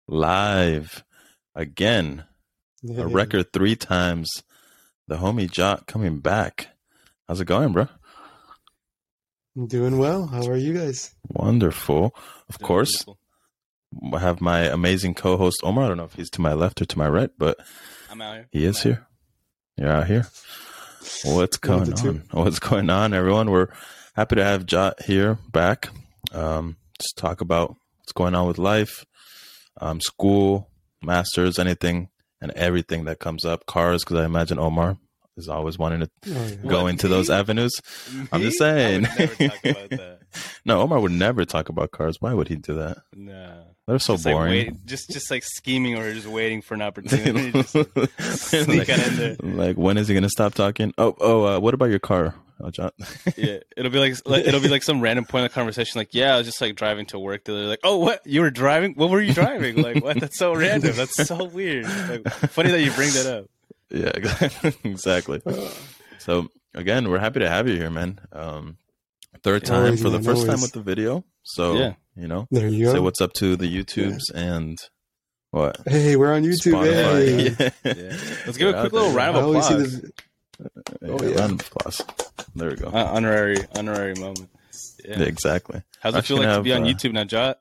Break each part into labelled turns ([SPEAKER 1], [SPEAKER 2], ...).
[SPEAKER 1] live again. A
[SPEAKER 2] Hey,
[SPEAKER 1] record 3 times. The homie Jock coming back. How's it going, bro?
[SPEAKER 2] I'm doing well. How are you guys?
[SPEAKER 1] Wonderful. Of
[SPEAKER 3] Doing
[SPEAKER 1] course,
[SPEAKER 3] wonderful.
[SPEAKER 1] I have my amazing co-host Omar. I don't know if he's to my left or to my right, but
[SPEAKER 3] I'm out here.
[SPEAKER 1] he is here. You're out here. What's
[SPEAKER 2] One of
[SPEAKER 1] going
[SPEAKER 2] the two.
[SPEAKER 1] on? What's going on, everyone? We're happy to have Jot here back. Just talk about what's going on with life, school, masters, anything and everything that comes up. Cars, because I imagine Omar is always wanting to
[SPEAKER 2] Oh, yeah.
[SPEAKER 1] go
[SPEAKER 3] What,
[SPEAKER 1] into
[SPEAKER 3] me?
[SPEAKER 1] those avenues. I'm
[SPEAKER 3] Me?
[SPEAKER 1] just saying.
[SPEAKER 3] I would never talk about that.
[SPEAKER 1] No, Omar would never talk about cars. Why would he do that?
[SPEAKER 3] No.
[SPEAKER 1] They're so
[SPEAKER 3] Just
[SPEAKER 1] boring.
[SPEAKER 3] Like just like scheming or just waiting for an opportunity. Just like, sneak
[SPEAKER 1] like,
[SPEAKER 3] on in there.
[SPEAKER 1] like, when is he gonna stop talking? What about your car, John?
[SPEAKER 3] Yeah, it'll be like some random point of the conversation. Like, yeah, I was just like driving to work. They're like, oh, what? You were driving? What were you driving? Like, what? That's so random. That's so weird. Like, funny that you bring that up.
[SPEAKER 1] Yeah, exactly. So again, we're happy to have you here, man. Third time
[SPEAKER 2] Always,
[SPEAKER 1] for the
[SPEAKER 2] man,
[SPEAKER 1] first time
[SPEAKER 2] always.
[SPEAKER 1] with the video. So
[SPEAKER 3] Yeah.
[SPEAKER 1] say
[SPEAKER 2] There you go.
[SPEAKER 1] what's up to the YouTubes and what?
[SPEAKER 2] Hey, we're on YouTube. Hey.
[SPEAKER 1] Spotify.
[SPEAKER 3] Yeah. Let's give a
[SPEAKER 1] Yeah,
[SPEAKER 3] quick little
[SPEAKER 1] there
[SPEAKER 3] round
[SPEAKER 2] I
[SPEAKER 3] of
[SPEAKER 2] always see
[SPEAKER 3] applause.
[SPEAKER 2] the.
[SPEAKER 1] Yeah,
[SPEAKER 2] Oh, yeah.
[SPEAKER 1] round of applause. There we go.
[SPEAKER 3] Honorary moment.
[SPEAKER 1] Yeah,
[SPEAKER 3] Yeah.
[SPEAKER 1] exactly.
[SPEAKER 3] How's it
[SPEAKER 1] Actually
[SPEAKER 3] feel like to
[SPEAKER 1] have,
[SPEAKER 3] be on YouTube now, Jot?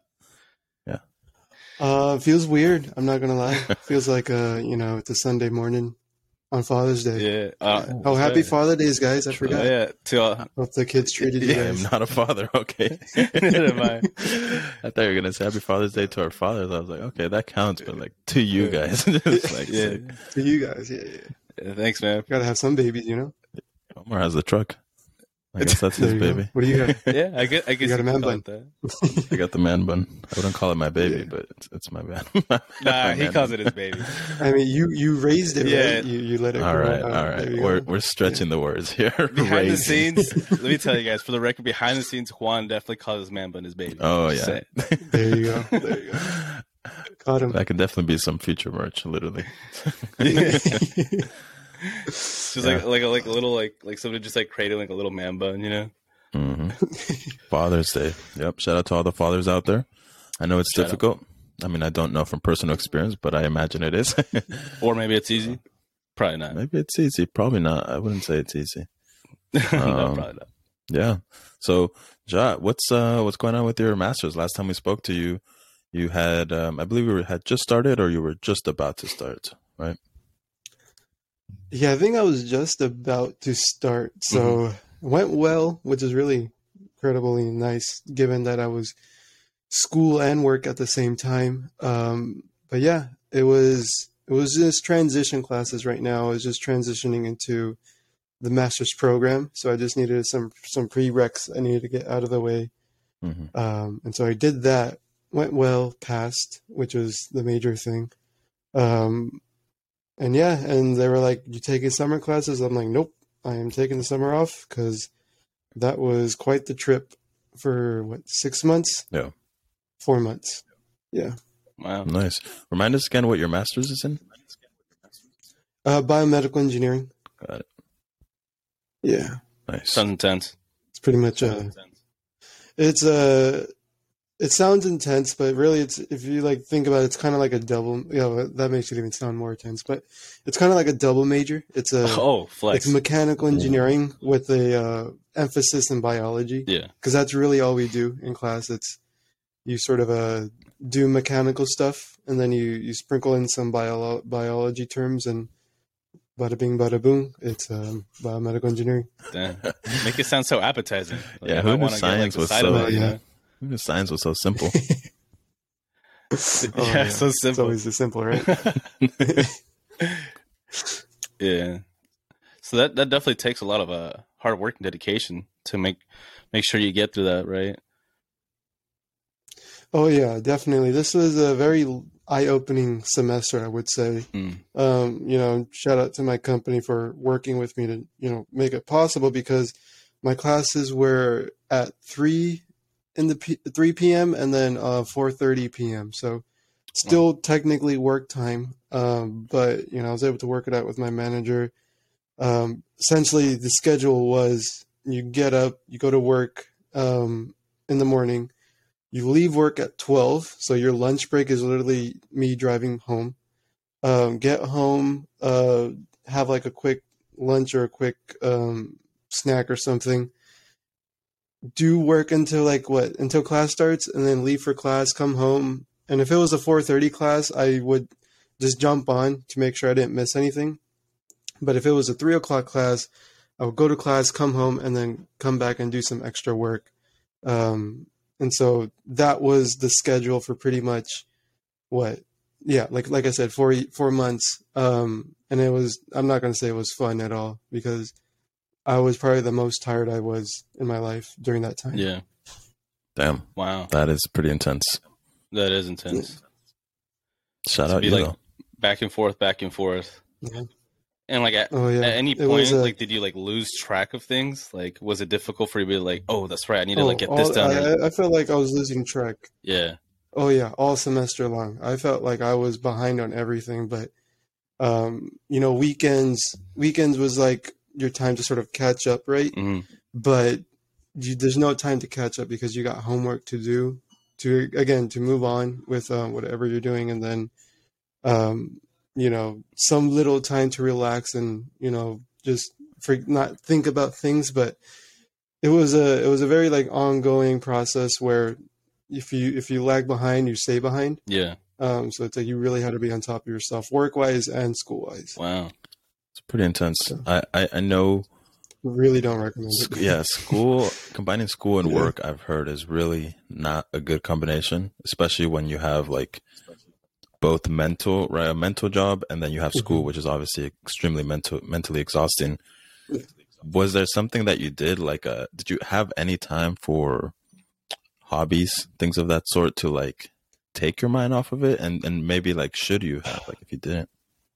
[SPEAKER 2] Feels weird. I'm not gonna lie. Feels like it's a Sunday morning on Father's Day.
[SPEAKER 3] Yeah.
[SPEAKER 2] Oh, happy Father Days, guys! I
[SPEAKER 3] Oh,
[SPEAKER 2] forgot.
[SPEAKER 3] yeah.
[SPEAKER 2] Hope the kids treated you
[SPEAKER 1] I am
[SPEAKER 2] guys.
[SPEAKER 1] not a father. Okay.
[SPEAKER 3] Never mind.
[SPEAKER 1] I thought you were gonna say Happy Father's Day to our fathers. I was like, okay, that counts, but like to you guys, It's like,
[SPEAKER 3] Yeah.
[SPEAKER 1] sick.
[SPEAKER 2] To you guys, yeah.
[SPEAKER 3] Yeah, thanks, man.
[SPEAKER 2] Gotta have some babies,
[SPEAKER 1] Omar has the truck. I guess that's his
[SPEAKER 2] There you go.
[SPEAKER 1] baby.
[SPEAKER 2] What do you got?
[SPEAKER 3] Yeah, I guess
[SPEAKER 2] You got a
[SPEAKER 3] you
[SPEAKER 2] man
[SPEAKER 3] could call
[SPEAKER 2] bun.
[SPEAKER 3] it that.
[SPEAKER 1] I got the man bun. I wouldn't call it my baby,
[SPEAKER 2] Yeah.
[SPEAKER 1] but it's my man.
[SPEAKER 3] Nah,
[SPEAKER 1] My
[SPEAKER 3] he
[SPEAKER 1] man
[SPEAKER 3] calls
[SPEAKER 1] bun.
[SPEAKER 3] it his baby.
[SPEAKER 2] I mean, you raised it,
[SPEAKER 3] Yeah.
[SPEAKER 2] right? You let it
[SPEAKER 1] All
[SPEAKER 2] grow.
[SPEAKER 1] right, all
[SPEAKER 2] There
[SPEAKER 1] right.
[SPEAKER 2] you
[SPEAKER 1] We're
[SPEAKER 2] go.
[SPEAKER 1] we're stretching the words here.
[SPEAKER 3] Behind the
[SPEAKER 1] Raising.
[SPEAKER 3] scenes, let me tell you guys, for the record, behind the scenes, Juan definitely calls his man bun his baby.
[SPEAKER 1] Oh
[SPEAKER 3] Just
[SPEAKER 1] yeah.
[SPEAKER 3] saying.
[SPEAKER 2] There you go. There you go. Caught him.
[SPEAKER 1] That could definitely be some future merch, literally.
[SPEAKER 3] It's just like a little like somebody just like cradling a little man bun, you know?
[SPEAKER 1] hmm Father's Day. Yep. Shout out to all the fathers out there. I know it's
[SPEAKER 3] Shout out.
[SPEAKER 1] difficult. I mean, I don't know from personal experience, but I imagine it is.
[SPEAKER 3] Or maybe it's easy. Probably not.
[SPEAKER 1] Maybe it's easy. Probably not. I wouldn't say it's easy.
[SPEAKER 3] No,
[SPEAKER 1] Um,
[SPEAKER 3] probably not.
[SPEAKER 1] Yeah. So, Ja, what's going on with your masters? Last time we spoke to you, you had I believe you had just started, or you were just about to start, right?
[SPEAKER 2] Yeah, I think I was just about to start. So it went well, which is really incredibly nice given that I was school and work at the same time. But yeah, it was just transition classes right now. I was just transitioning into the master's program. So I just needed some prereqs I needed to get out of the way.
[SPEAKER 1] hmm
[SPEAKER 2] And so I did that, went well, passed, which was the major thing. And yeah, and they were like, "You taking summer classes?" I'm like, "Nope, I am taking the summer off," because that was quite the trip for 6 months?
[SPEAKER 1] Yeah.
[SPEAKER 2] 4 months. Yeah.
[SPEAKER 3] Wow.
[SPEAKER 1] Nice. Remind us again what your master's is in.
[SPEAKER 2] Biomedical engineering.
[SPEAKER 1] Got it.
[SPEAKER 2] Yeah.
[SPEAKER 1] Nice.
[SPEAKER 3] Sounds intense.
[SPEAKER 2] It's pretty much it's it sounds intense, but really it's, if you like think about it, it's kind of like a double, that makes it even sound more intense, but it's kind of like a double major. It's
[SPEAKER 3] Oh, flex.
[SPEAKER 2] it's mechanical engineering with a emphasis in biology,
[SPEAKER 3] Yeah.
[SPEAKER 2] because that's really all we do in class. It's you sort of do mechanical stuff, and then you sprinkle in some biology terms, and bada bing, bada boom. It's biomedical engineering.
[SPEAKER 3] Damn. Make it sound so appetizing. Like,
[SPEAKER 1] Yeah,
[SPEAKER 3] I
[SPEAKER 1] who knew
[SPEAKER 3] wanna get,
[SPEAKER 1] science
[SPEAKER 3] the
[SPEAKER 1] was
[SPEAKER 3] side
[SPEAKER 1] so-
[SPEAKER 3] of it, you
[SPEAKER 2] Yeah.
[SPEAKER 3] know?
[SPEAKER 1] Who knew science was so simple?
[SPEAKER 2] Oh,
[SPEAKER 3] Yeah, so
[SPEAKER 2] It's
[SPEAKER 3] simple.
[SPEAKER 2] always the simple, right?
[SPEAKER 3] Yeah. So that definitely takes a lot of hard work and dedication to make sure you get through that, right?
[SPEAKER 2] Oh yeah, definitely. This was a very eye-opening semester, I would say.
[SPEAKER 3] Mm.
[SPEAKER 2] Shout out to my company for working with me to, make it possible, because my classes were at 3 p.m. and then 4:30 p.m. So still technically work time. But I was able to work it out with my manager. Essentially the schedule was, you get up, you go to work in the morning, You leave work at 12, so your lunch break is literally me driving home. Get home, have like a quick lunch or a quick snack or something. Do work until like what? Until class starts, and then leave for class. Come home, and if it was a 4:30 class, I would just jump on to make sure I didn't miss anything. But if it was a 3 o'clock class, I would go to class, come home, and then come back and do some extra work. And so that was the schedule for pretty much what, yeah, like I said, 4 months. And it was, I'm not going to say it was fun at all, because I was probably the most tired I was in my life during that time.
[SPEAKER 3] Yeah.
[SPEAKER 1] Damn.
[SPEAKER 3] Wow.
[SPEAKER 1] That is pretty intense.
[SPEAKER 3] That is intense.
[SPEAKER 1] Shout
[SPEAKER 3] To
[SPEAKER 1] out
[SPEAKER 3] be
[SPEAKER 1] you
[SPEAKER 3] like
[SPEAKER 1] though.
[SPEAKER 3] back and forth, back and forth.
[SPEAKER 2] Yeah.
[SPEAKER 3] And like at
[SPEAKER 2] Oh yeah.
[SPEAKER 3] any
[SPEAKER 2] It was,
[SPEAKER 3] point, like, did you like lose track of things? Like, was it difficult for you to be like, oh, that's right, I need to like get this done?
[SPEAKER 2] I felt like I was losing track.
[SPEAKER 3] Yeah.
[SPEAKER 2] Oh yeah, all semester long. I felt like I was behind on everything, but weekends was like your time to sort of catch up, right?
[SPEAKER 3] Hmm.
[SPEAKER 2] But there's no time to catch up because you got homework to do to move on with whatever you're doing, and then some little time to relax and just for not think about things. But it was a very like ongoing process where if you lag behind, you stay behind.
[SPEAKER 3] Yeah.
[SPEAKER 2] So it's like you really had to be on top of yourself, work wise and school wise.
[SPEAKER 3] Wow.
[SPEAKER 1] It's pretty intense.
[SPEAKER 2] So,
[SPEAKER 1] I know.
[SPEAKER 2] really don't recommend it.
[SPEAKER 1] Yeah, combining school and work, I've heard, is really not a good combination, especially when you have like both a mental job, and then you have school, which is obviously extremely mentally exhausting. Was there something that you did, like did you have any time for hobbies, things of that sort, to like take your mind off of it? And maybe like, should you have, like, if you didn't?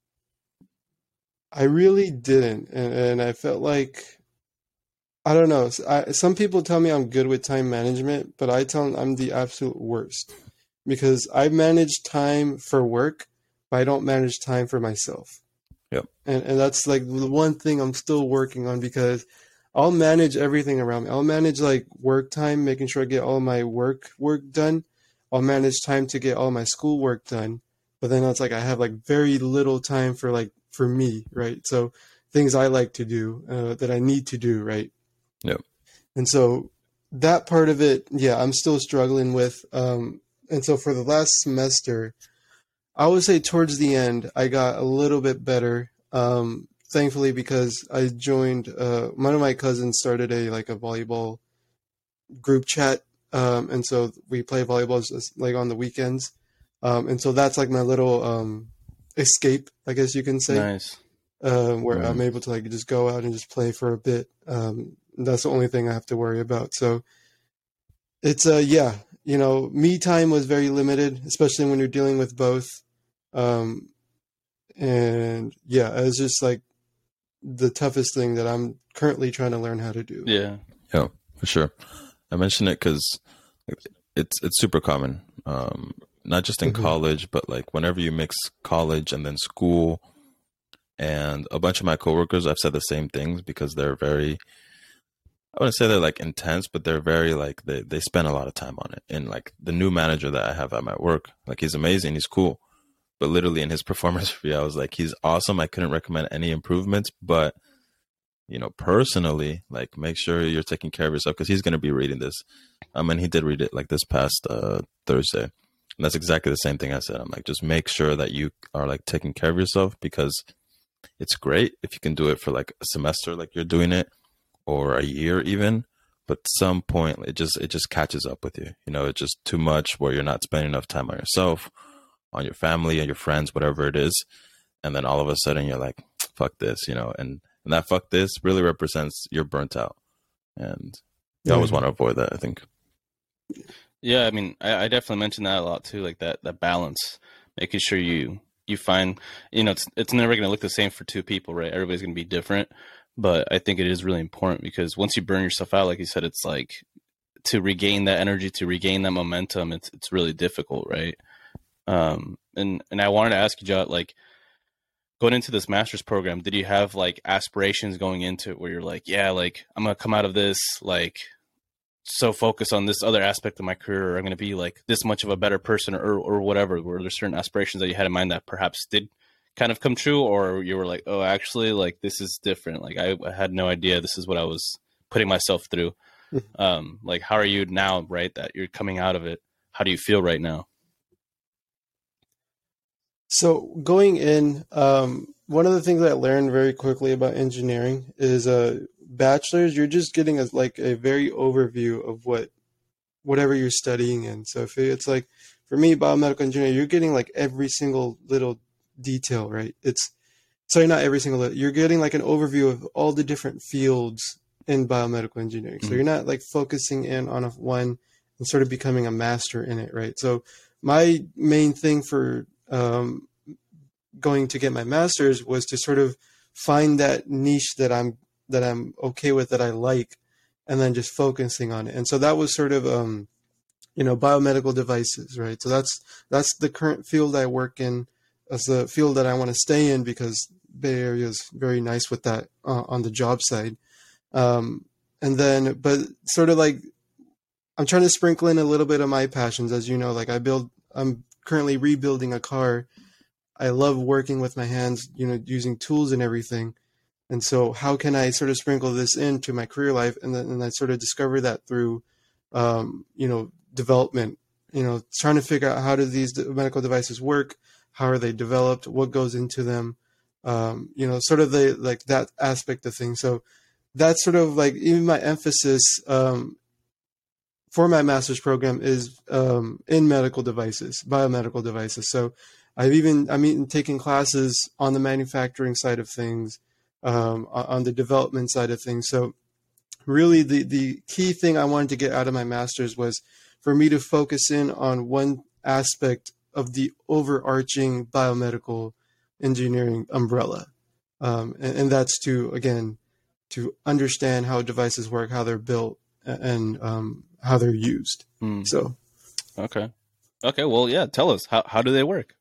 [SPEAKER 2] I really didn't, and I felt like, I don't know. Some people tell me I'm good with time management, but I tell them I'm the absolute worst, because I manage time for work, but I don't manage time for myself.
[SPEAKER 1] Yep.
[SPEAKER 2] And that's like the one thing I'm still working on, because I'll manage everything around me. I'll manage like work time, making sure I get all my work done. I'll manage time to get all my school work done. But then it's like I have like very little time for me, right? So things I like to do that I need to do, right?
[SPEAKER 1] Yep.
[SPEAKER 2] And so that part of it, yeah, I'm still struggling with. And so for the last semester, I would say towards the end, I got a little bit better. Thankfully, because I joined, one of my cousins started a volleyball group chat. And so we play volleyball just, like on the weekends. And so that's like my little escape, I guess you can say.
[SPEAKER 3] Nice.
[SPEAKER 2] Where I'm able to like just go out and just play for a bit. That's the only thing I have to worry about. So it's me time was very limited, especially when you're dealing with both. And yeah, it's just like the toughest thing that I'm currently trying to learn how to do.
[SPEAKER 3] Yeah.
[SPEAKER 1] Yeah, for sure. I mention it because it's super common, not just in college, but like whenever you mix college and then school. And a bunch of my coworkers, I've said the same things, because they're very, I wouldn't say they're like intense, but they're very like, they spend a lot of time on it. And like the new manager that I have at my work, like he's amazing, he's cool. But literally in his performance review, I was like, he's awesome. I couldn't recommend any improvements, but personally, like make sure you're taking care of yourself, because he's going to be reading this. And he did read it like this past Thursday. And that's exactly the same thing I said. I'm like, just make sure that you are like taking care of yourself, because it's great if you can do it for like a semester, like you're doing it, or a year even. But at some point, it just catches up with you. It's just too much where you're not spending enough time on yourself, on your family and your friends, whatever it is. And then all of a sudden you're like, fuck this, and that fuck this really represents you're burnt out. And you always want to avoid that, I think.
[SPEAKER 3] Yeah, I mean, I definitely mentioned that a lot too, like that balance, making sure you find, it's never going to look the same for two people, right? Everybody's going to be different. But I think it is really important, because once you burn yourself out, like you said, it's like to regain that energy, to regain that momentum, it's really difficult, right? And I wanted to ask you, Jot, like going into this master's program, did you have like aspirations going into it where you're like, yeah, like I'm going to come out of this like so focused on this other aspect of my career, or I'm going to be like this much of a better person, or whatever? Were there certain aspirations that you had in mind that perhaps did kind of come true, or you were like, oh, actually, like this is different. Like I had no idea this is what I was putting myself through. Like, how are you now, right? That you're coming out of it. How do you feel right now?
[SPEAKER 2] So going in, one of the things I learned very quickly about engineering is bachelor's, you're just getting like a very overview of whatever you're studying in. So if it's like, for me, biomedical engineering, you're getting like every single little detail, right? Sorry, not every single little, you're getting like an overview of all the different fields in biomedical engineering. So you're not like focusing in on one and sort of becoming a master in it, right? So my main thing for going to get my master's was to sort of find that niche that I'm okay with, that I like, and then just focusing on it. And so that was sort of biomedical devices, right? So that's the current field I work in. That's the field that I want to stay in because Bay Area is very nice with that on the job side. And then, but sort of like, I'm trying to sprinkle in a little bit of my passions. As you know, like I'm currently rebuilding a car. I love working with my hands, using tools and everything. And so how can I sort of sprinkle this into my career life? And then I sort of discover that through, development, trying to figure out how do these medical devices work? How are they developed? What goes into them? Sort of that aspect of things. So that's sort of like even my emphasis, for my master's program is, in medical devices, biomedical devices. So I'm even taking classes on the manufacturing side of things, on the development side of things. So really the key thing I wanted to get out of my master's was for me to focus in on one aspect of the overarching biomedical engineering umbrella. And that's to understand how devices work, how they're built, and how they're used. So.
[SPEAKER 3] Okay. Well, yeah. Tell us, how do they work?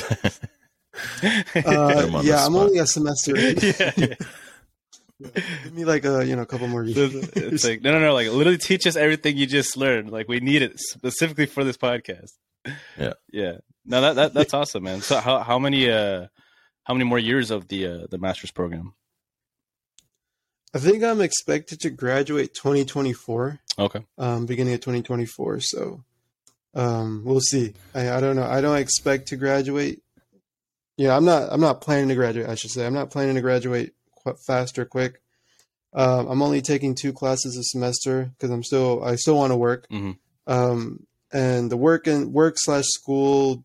[SPEAKER 2] I'm only a semester in.
[SPEAKER 3] Yeah.
[SPEAKER 2] Give me like a couple more years.
[SPEAKER 3] It's like no, like literally teach us everything you just learned. Like we need it specifically for this podcast. Yeah. No, that's awesome, man. So how many more years of the master's program?
[SPEAKER 2] I think I'm expected to graduate 2024.
[SPEAKER 3] Okay.
[SPEAKER 2] Beginning of 2024. So we'll see. I don't know. I don't expect to graduate. Yeah, I'm not planning to graduate, I should say. I'm not planning to graduate fast or quick. I'm only taking 2 classes a semester because I still want to work. Mm-hmm. And the work/school,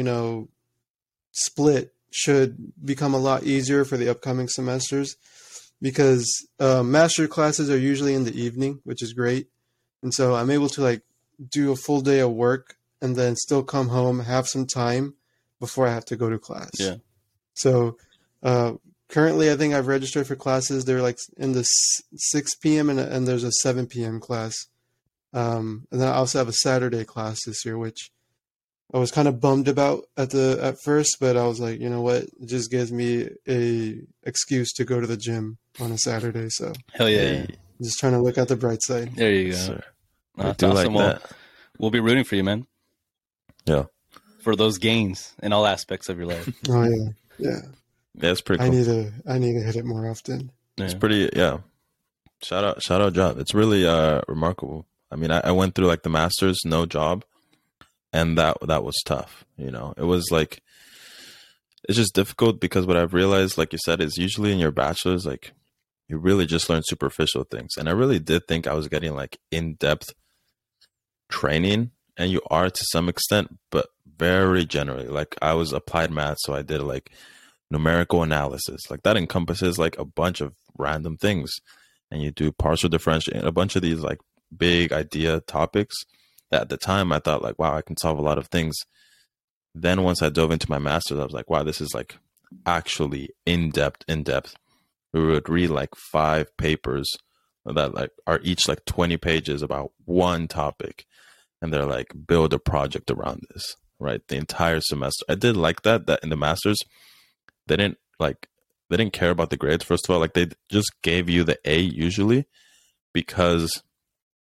[SPEAKER 2] split should become a lot easier for the upcoming semesters because master classes are usually in the evening, which is great. And so I'm able to like do a full day of work and then still come home, have some time before I have to go to class.
[SPEAKER 3] Yeah.
[SPEAKER 2] So currently I think I've registered for classes. They're like in the 6 p.m. and there's a 7 p.m. class. And then I also have a Saturday class this year, which I was kind of bummed about at first, but I was like, you know what? It just gives me a excuse to go to the gym on a Saturday. So
[SPEAKER 3] hell yeah.
[SPEAKER 2] I'm just trying to look at the bright side.
[SPEAKER 3] There you go.
[SPEAKER 1] Sir.
[SPEAKER 3] I do awesome. Like that. We'll be rooting for you, man.
[SPEAKER 1] Yeah.
[SPEAKER 3] For those gains in all aspects of your life.
[SPEAKER 2] Oh yeah. Yeah.
[SPEAKER 1] Yeah, it's pretty cool.
[SPEAKER 2] I need to hit it more often.
[SPEAKER 1] Yeah. It's pretty, yeah. Shout out job. It's really remarkable. I mean, I went through like the master's, no job, and that was tough. It was like, it's just difficult because what I've realized, like you said, is usually in your bachelor's, like you really just learn superficial things. And I really did think I was getting like in-depth training, and you are to some extent, but very generally. Like I was applied math, so I did like numerical analysis. Like that encompasses like a bunch of random things. And you do partial differential and a bunch of these like big idea topics that at the time I thought like, wow, I can solve a lot of things. Then once I dove into my master's, I was like, wow, this is like actually in depth. We would read like 5 papers that like are each like 20 pages about one topic. And they're like, build a project around this, right? The entire semester. I did like that in the master's, they didn't care about the grades. First of all, like they just gave you the A usually, because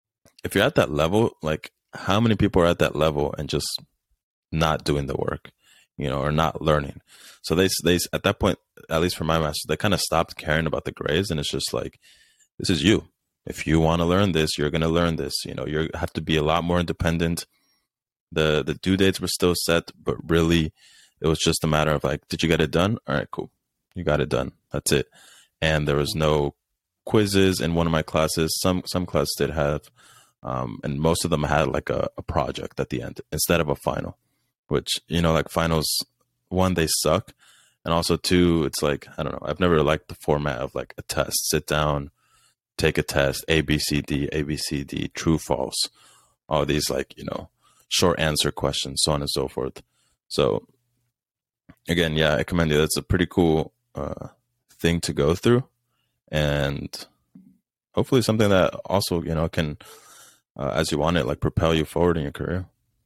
[SPEAKER 1] if you're at that level, like how many people are at that level and just not doing the work, or not learning? So they at that point, at least for my masters, they kind of stopped caring about the grades, and it's just like, this is you. If you want to learn this, you're going to learn this. You have to be a lot more independent. The due dates were still set, but really it was just a matter of like, did you get it done? All right, cool. You got it done. That's it. And there was no quizzes in one of my classes. Some classes did have, and most of them had like a project at the end instead of a final, which, like finals, one, they suck. And also two, it's like, I don't know. I've never liked the format of like a test, sit down, take a test, A, B, C, D, true, false, all these like, short answer questions, so on and so forth. So again, yeah, I commend you. That's a pretty cool thing to go through, and hopefully something that also, can, as you want it, like propel you forward in your career.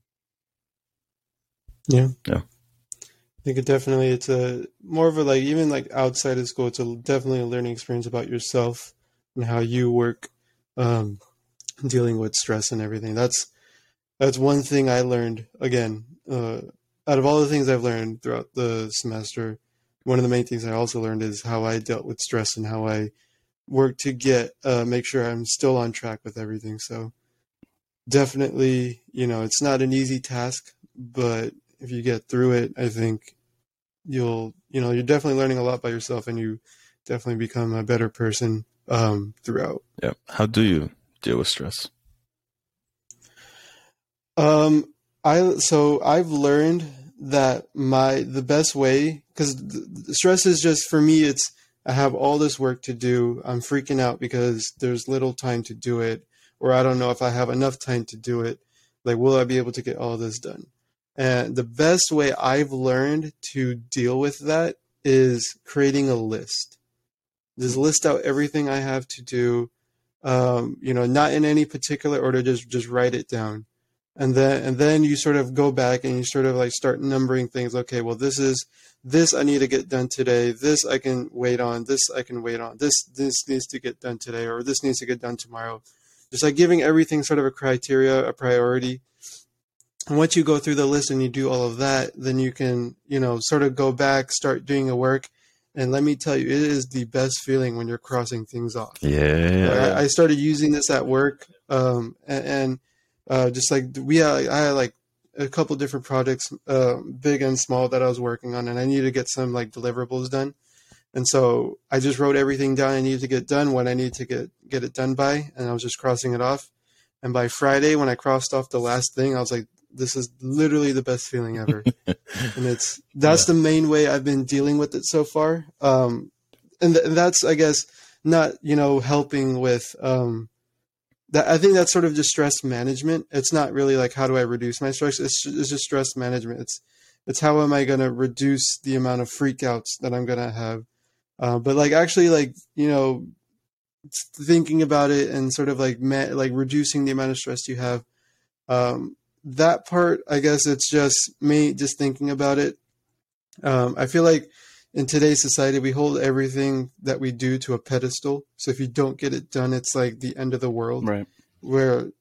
[SPEAKER 2] Yeah.
[SPEAKER 1] Yeah.
[SPEAKER 2] I think it's a more of a, like, even like outside of school, it's definitely a learning experience about yourself and how you work, dealing with stress and everything. That's one thing I learned, again, out of all the things I've learned throughout the semester. One of the main things I also learned is how I dealt with stress and how I work to make sure I'm still on track with everything. So definitely, it's not an easy task, but if you get through it, I think you're definitely learning a lot by yourself, and you definitely become a better person throughout.
[SPEAKER 1] Yeah. How do you deal with stress?
[SPEAKER 2] I've learned that the best way, because the stress is just, for me, I have all this work to do. I'm freaking out because there's little time to do it, or I don't know if I have enough time to do it. Like, will I be able to get all this done? And the best way I've learned to deal with that is creating a list. Just list out everything I have to do, not in any particular order, just write it down. And then you sort of go back and you sort of like start numbering things. Okay, well, this I need to get done today. This I can wait on. This I can wait on. This needs to get done today, or this needs to get done tomorrow. Just like giving everything sort of a priority. And once you go through the list and you do all of that, then you can, sort of go back, start doing the work. And let me tell you, it is the best feeling when you're crossing things off.
[SPEAKER 1] Yeah.
[SPEAKER 2] I started using this at work, just like I had like a couple different projects, big and small, that I was working on, and I needed to get some like deliverables done. And so I just wrote everything down I needed to get done, when I needed to get it done by, and I was just crossing it off. And by Friday, when I crossed off the last thing, I was like, this is literally the best feeling ever. And that's the main way I've been dealing with it so far. And that's, I guess, not, helping with, that. I think that's sort of just stress management. It's not really like, how do I reduce my stress? It's just stress management. It's how am I going to reduce the amount of freakouts that I'm going to have? But like, actually, like, thinking about it and sort of like reducing the amount of stress you have. That part, I guess it's just me just thinking about it. I feel like in today's society, we hold everything that we do to a pedestal. So if you don't get it done, it's like the end of the world.
[SPEAKER 3] Right.
[SPEAKER 2] Where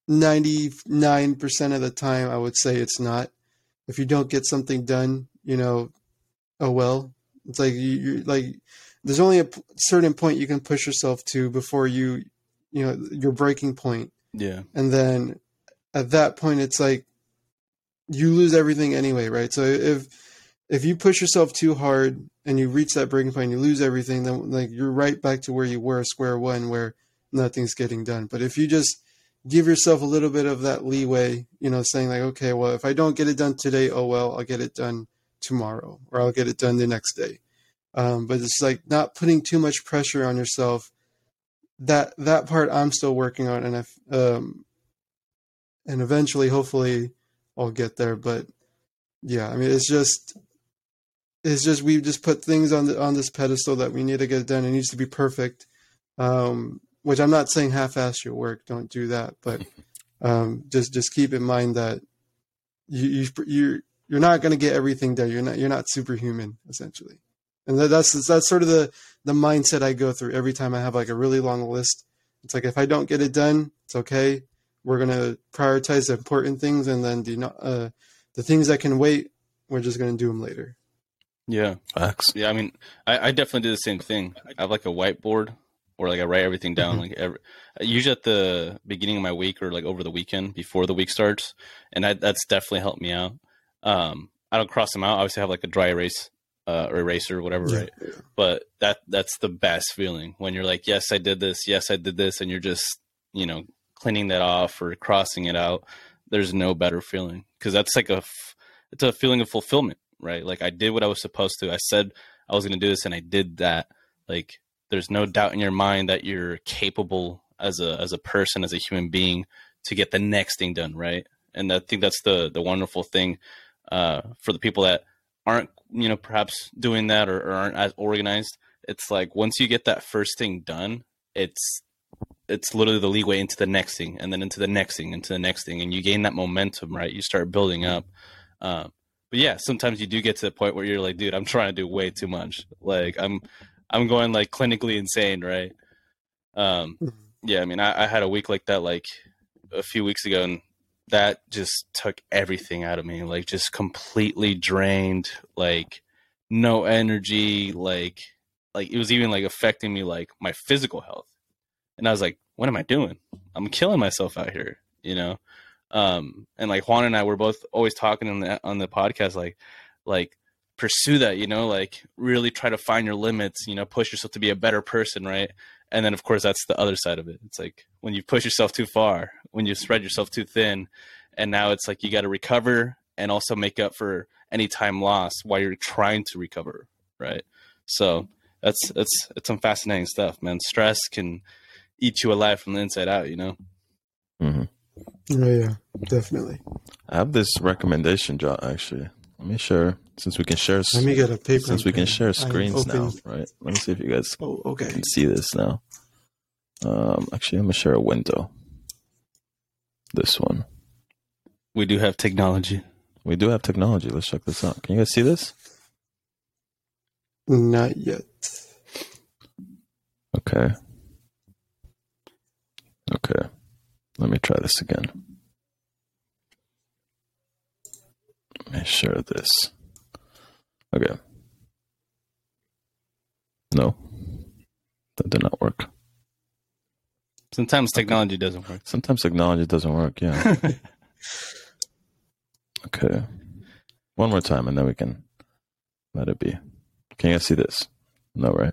[SPEAKER 2] 99% of the time, I would say it's not. If you don't get something done, oh well. It's like you're like, there's only a certain point you can push yourself to before your breaking point.
[SPEAKER 3] Yeah.
[SPEAKER 2] And then at that point, it's like you lose everything anyway, right? So if you push yourself too hard and you reach that breaking point, and you lose everything, then like you're right back to where you were, square one, where nothing's getting done. But if you just give yourself a little bit of that leeway, saying like, okay, well, if I don't get it done today, oh well, I'll get it done tomorrow, or I'll get it done the next day. But it's like not putting too much pressure on yourself. That part I'm still working on, and eventually, hopefully, I'll get there. But yeah, I mean, it's just we've just put things on this pedestal that we need to get done. It needs to be perfect. Which I'm not saying half-ass your work. Don't do that. But just keep in mind that you're not going to get everything done. You're not superhuman, essentially. And that's sort of the mindset I go through every time I have like a really long list. It's like, if I don't get it done, it's okay. we're gonna prioritize the important things, and then the things that can wait, we're just gonna do them later.
[SPEAKER 3] Yeah.
[SPEAKER 1] Facts.
[SPEAKER 3] Yeah, I mean, I definitely do the same thing. I have like a whiteboard, or like I write everything down, usually at the beginning of my week or like over the weekend before the week starts, and that's definitely helped me out. I don't cross them out. Obviously, I have like a dry erase or eraser, whatever, right?
[SPEAKER 2] Yeah.
[SPEAKER 3] But that's the best feeling when you're like, yes, I did this, and you're just cleaning that off or crossing it out. There's no better feeling, because that's like it's a feeling of fulfillment. Right? Like, I did what I was supposed to. I said I was going to do this, and I did that. Like, there's no doubt in your mind that you're capable as a person, as a human being, to get the next thing done, right? And I think that's the wonderful thing for the people that aren't, perhaps doing that or aren't as organized. It's like, once you get that first thing done, it's literally the leeway into the next thing, and then into the next thing, into the next thing, and you gain that momentum, right? You start building up. But yeah, sometimes you do get to the point where you're like, dude, I'm trying to do way too much. Like, I'm going like clinically insane, right? Yeah, I mean, I had a week like that like a few weeks ago, and that just took everything out of me. Like, just completely drained, like no energy, like it was even like affecting me, like my physical health. And I was like, what am I doing? I'm killing myself out here, and like Juan and I were both always talking on the podcast, like pursue that, like really try to find your limits, push yourself to be a better person, right? And then of course that's the other side of it. It's like when you push yourself too far, when you spread yourself too thin, and now it's like you got to recover and also make up for any time lost while you're trying to recover, right? So it's some fascinating stuff, man. Stress can eat you alive from the inside out,
[SPEAKER 1] Mm-hmm.
[SPEAKER 2] Oh, yeah, definitely.
[SPEAKER 1] I have this recommendation, John, actually. Let me share, since we can share.
[SPEAKER 2] Let me get a paper.
[SPEAKER 1] Since we can share screens now, right? Let me see if you guys can see this now. Actually, I'm gonna share a window. This one.
[SPEAKER 3] We do have technology.
[SPEAKER 1] Let's check this out. Can you guys see this?
[SPEAKER 2] Not yet.
[SPEAKER 1] Okay. Let me try this again. Let me share this. Okay. No. That did not work.
[SPEAKER 3] Sometimes technology doesn't work.
[SPEAKER 1] Sometimes technology doesn't work, yeah. Okay. One more time, and then we can let it be. Can you guys see this? No, right?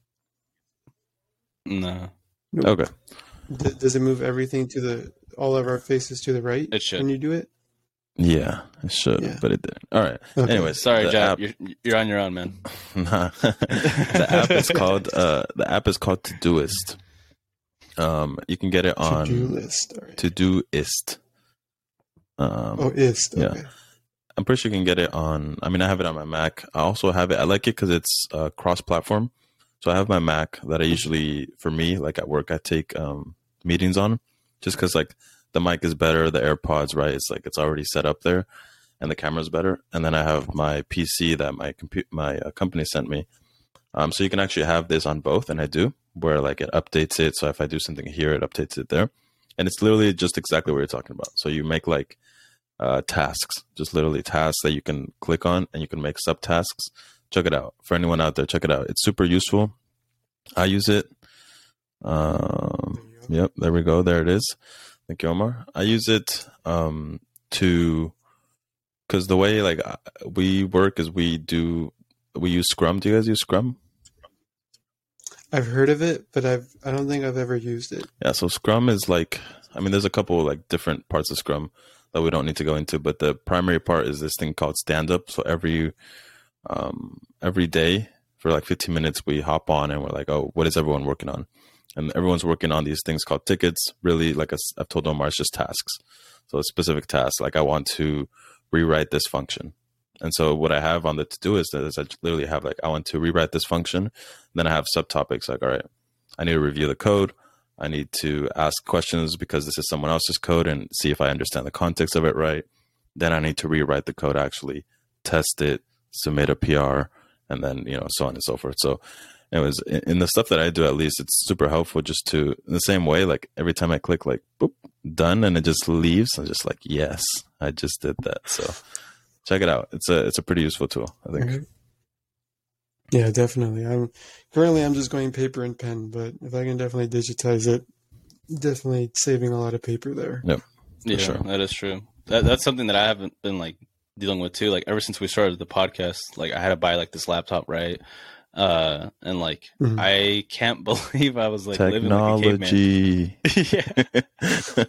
[SPEAKER 3] No.
[SPEAKER 2] Nope.
[SPEAKER 1] Okay.
[SPEAKER 2] Does it move everything all of our faces to the right?
[SPEAKER 3] It should.
[SPEAKER 2] When you do it?
[SPEAKER 1] Yeah, it should, but it didn't. All right.
[SPEAKER 2] Okay.
[SPEAKER 1] Anyways,
[SPEAKER 3] sorry, Jack. You're on your own, man.
[SPEAKER 1] Nah. The app is called Todoist. You can get it on
[SPEAKER 2] To-do list. All right.
[SPEAKER 1] Todoist.
[SPEAKER 2] Ist. Okay.
[SPEAKER 1] Yeah. I'm pretty sure you can get it on. I mean, I have it on my Mac. I also have it. I like it because it's cross-platform. So I have my Mac that I usually, for me, like at work, I take meetings on, just because like the mic is better, the AirPods, right? It's like it's already set up there, and the camera's better. And then I have my PC that my company sent me. So you can actually have this on both, and I do, where like it updates it. So if I do something here, it updates it there, and it's literally just exactly what you're talking about. So you make like tasks, just literally tasks that you can click on, and you can make subtasks. Check it out. For anyone out there, check it out. It's super useful. I use it. Yep, there we go. There it is. Thank you, Omar. I use it because the way like we work is we use Scrum. Do you guys use Scrum?
[SPEAKER 2] I've heard of it, but I don't think I've ever used it.
[SPEAKER 1] Yeah, so Scrum is like, I mean, there's a couple like different parts of Scrum that we don't need to go into, but the primary part is this thing called stand up. So every day for like 15 minutes, we hop on and we're like, oh, what is everyone working on? And everyone's working on these things called tickets. Really, like I've told Omar, it's just tasks. So a specific task, like I want to rewrite this function. And so what I have on the Todoist is I literally have like, I want to rewrite this function. Then I have subtopics like, all right, I need to review the code. I need to ask questions because this is someone else's code and see if I understand the context of it right. Then I need to rewrite the code, actually test it, submit a PR, and then, so on and so forth. So it was in the stuff that I do, at least it's super helpful just to, in the same way, like every time I click like, boop, done, and it just leaves. I'm just like, yes, I just did that. So check it out. It's a pretty useful tool, I think.
[SPEAKER 2] Mhm. Yeah, definitely. I'm just going paper and pen, but if I can definitely digitize it, definitely saving a lot of paper there.
[SPEAKER 1] Yep.
[SPEAKER 3] Yeah,
[SPEAKER 1] sure.
[SPEAKER 3] that is true. That's something that I haven't been like dealing with too. Like ever since we started the podcast, like I had to buy like this laptop, right? And like
[SPEAKER 2] Mhm.
[SPEAKER 3] I can't believe I was like living like a
[SPEAKER 1] Technology.
[SPEAKER 3] caveman. Yeah.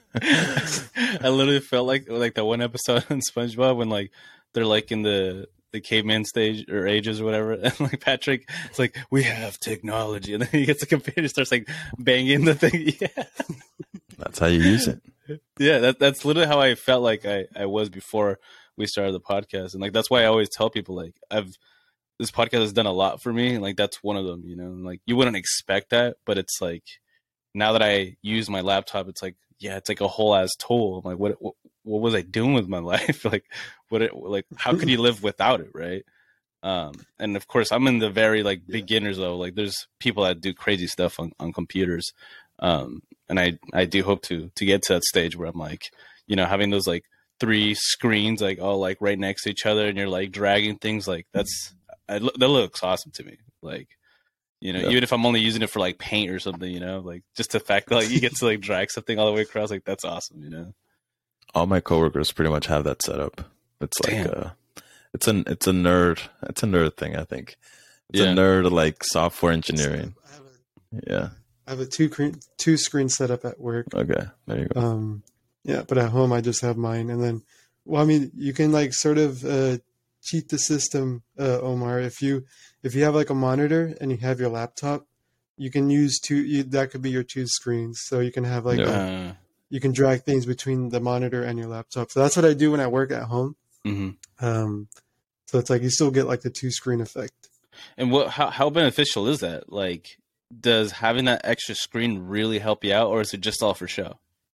[SPEAKER 3] I literally felt like the one episode on SpongeBob when like they're like in the caveman stage or ages or whatever, and like Patrick, it's like we have technology, and then he gets a computer and starts like banging the thing. Yeah.
[SPEAKER 1] That's how you use it.
[SPEAKER 3] Yeah, that's literally how I felt like I was before we started the podcast. And like that's why I always tell people like this podcast has done a lot for me, and like that's one of them, you know. And like you wouldn't expect that, but it's like now that I use my laptop, it's like, yeah, it's like a whole ass tool. I'm like, what was I doing with my life? Like how could you live without it, right? And of course I'm in the very like beginners though. Like there's people that do crazy stuff on computers. And I do hope to get to that stage where I'm like, you know, having those like 3 screens like all like right next to each other, and you're like dragging things, like that looks awesome to me. Like, you know, even if I'm only using it for like paint or something, you know, like just the fact that like you get to like drag something all the way across, like that's awesome, you know.
[SPEAKER 1] All my coworkers pretty much have that set up. It's like it's a nerd thing, I think. It's a nerd like software engineering. Yeah.
[SPEAKER 2] I have a two screen setup at work.
[SPEAKER 1] Okay, there you go.
[SPEAKER 2] Yeah, but at home I just have mine, and then, well, I mean, you can like sort of cheat the system, Omar. If you have like a monitor and you have your laptop, you can use that could be your 2 screens. So you can have like you can drag things between the monitor and your laptop. So that's what I do when I work at home.
[SPEAKER 3] Mm-hmm.
[SPEAKER 2] So it's like you still get like the 2 screen effect.
[SPEAKER 3] And how beneficial is that? Like, does having that extra screen really help you out, or is it just all for show?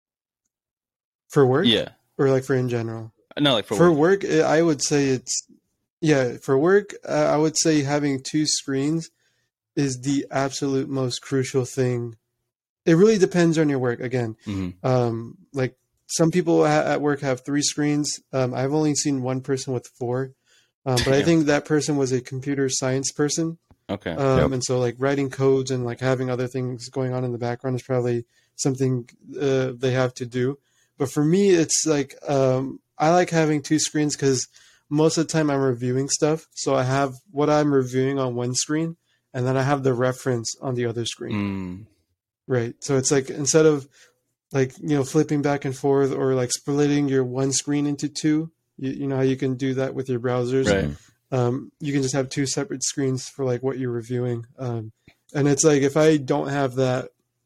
[SPEAKER 2] For work?
[SPEAKER 3] Yeah.
[SPEAKER 2] Or like for in general?
[SPEAKER 3] No, like
[SPEAKER 2] for work, I would say for work, I would say having 2 screens is the absolute most crucial thing. It really depends on your work. Again, like some people at work have 3 screens. I've only seen one person with 4, but I think that person was a computer science person.
[SPEAKER 3] Okay.
[SPEAKER 2] And so like writing codes and like having other things going on in the background is probably something they have to do. But for me, it's like I like having 2 screens because most of the time I'm reviewing stuff. So I have what I'm reviewing on one screen, and then I have the reference on the other screen. Right. So it's like instead of like, you know, flipping back and forth or like splitting your one screen into 2, you know how you can do that with your browsers.
[SPEAKER 3] Right.
[SPEAKER 2] You can just have 2 separate screens for like what you're reviewing. And it's like, if I don't have that,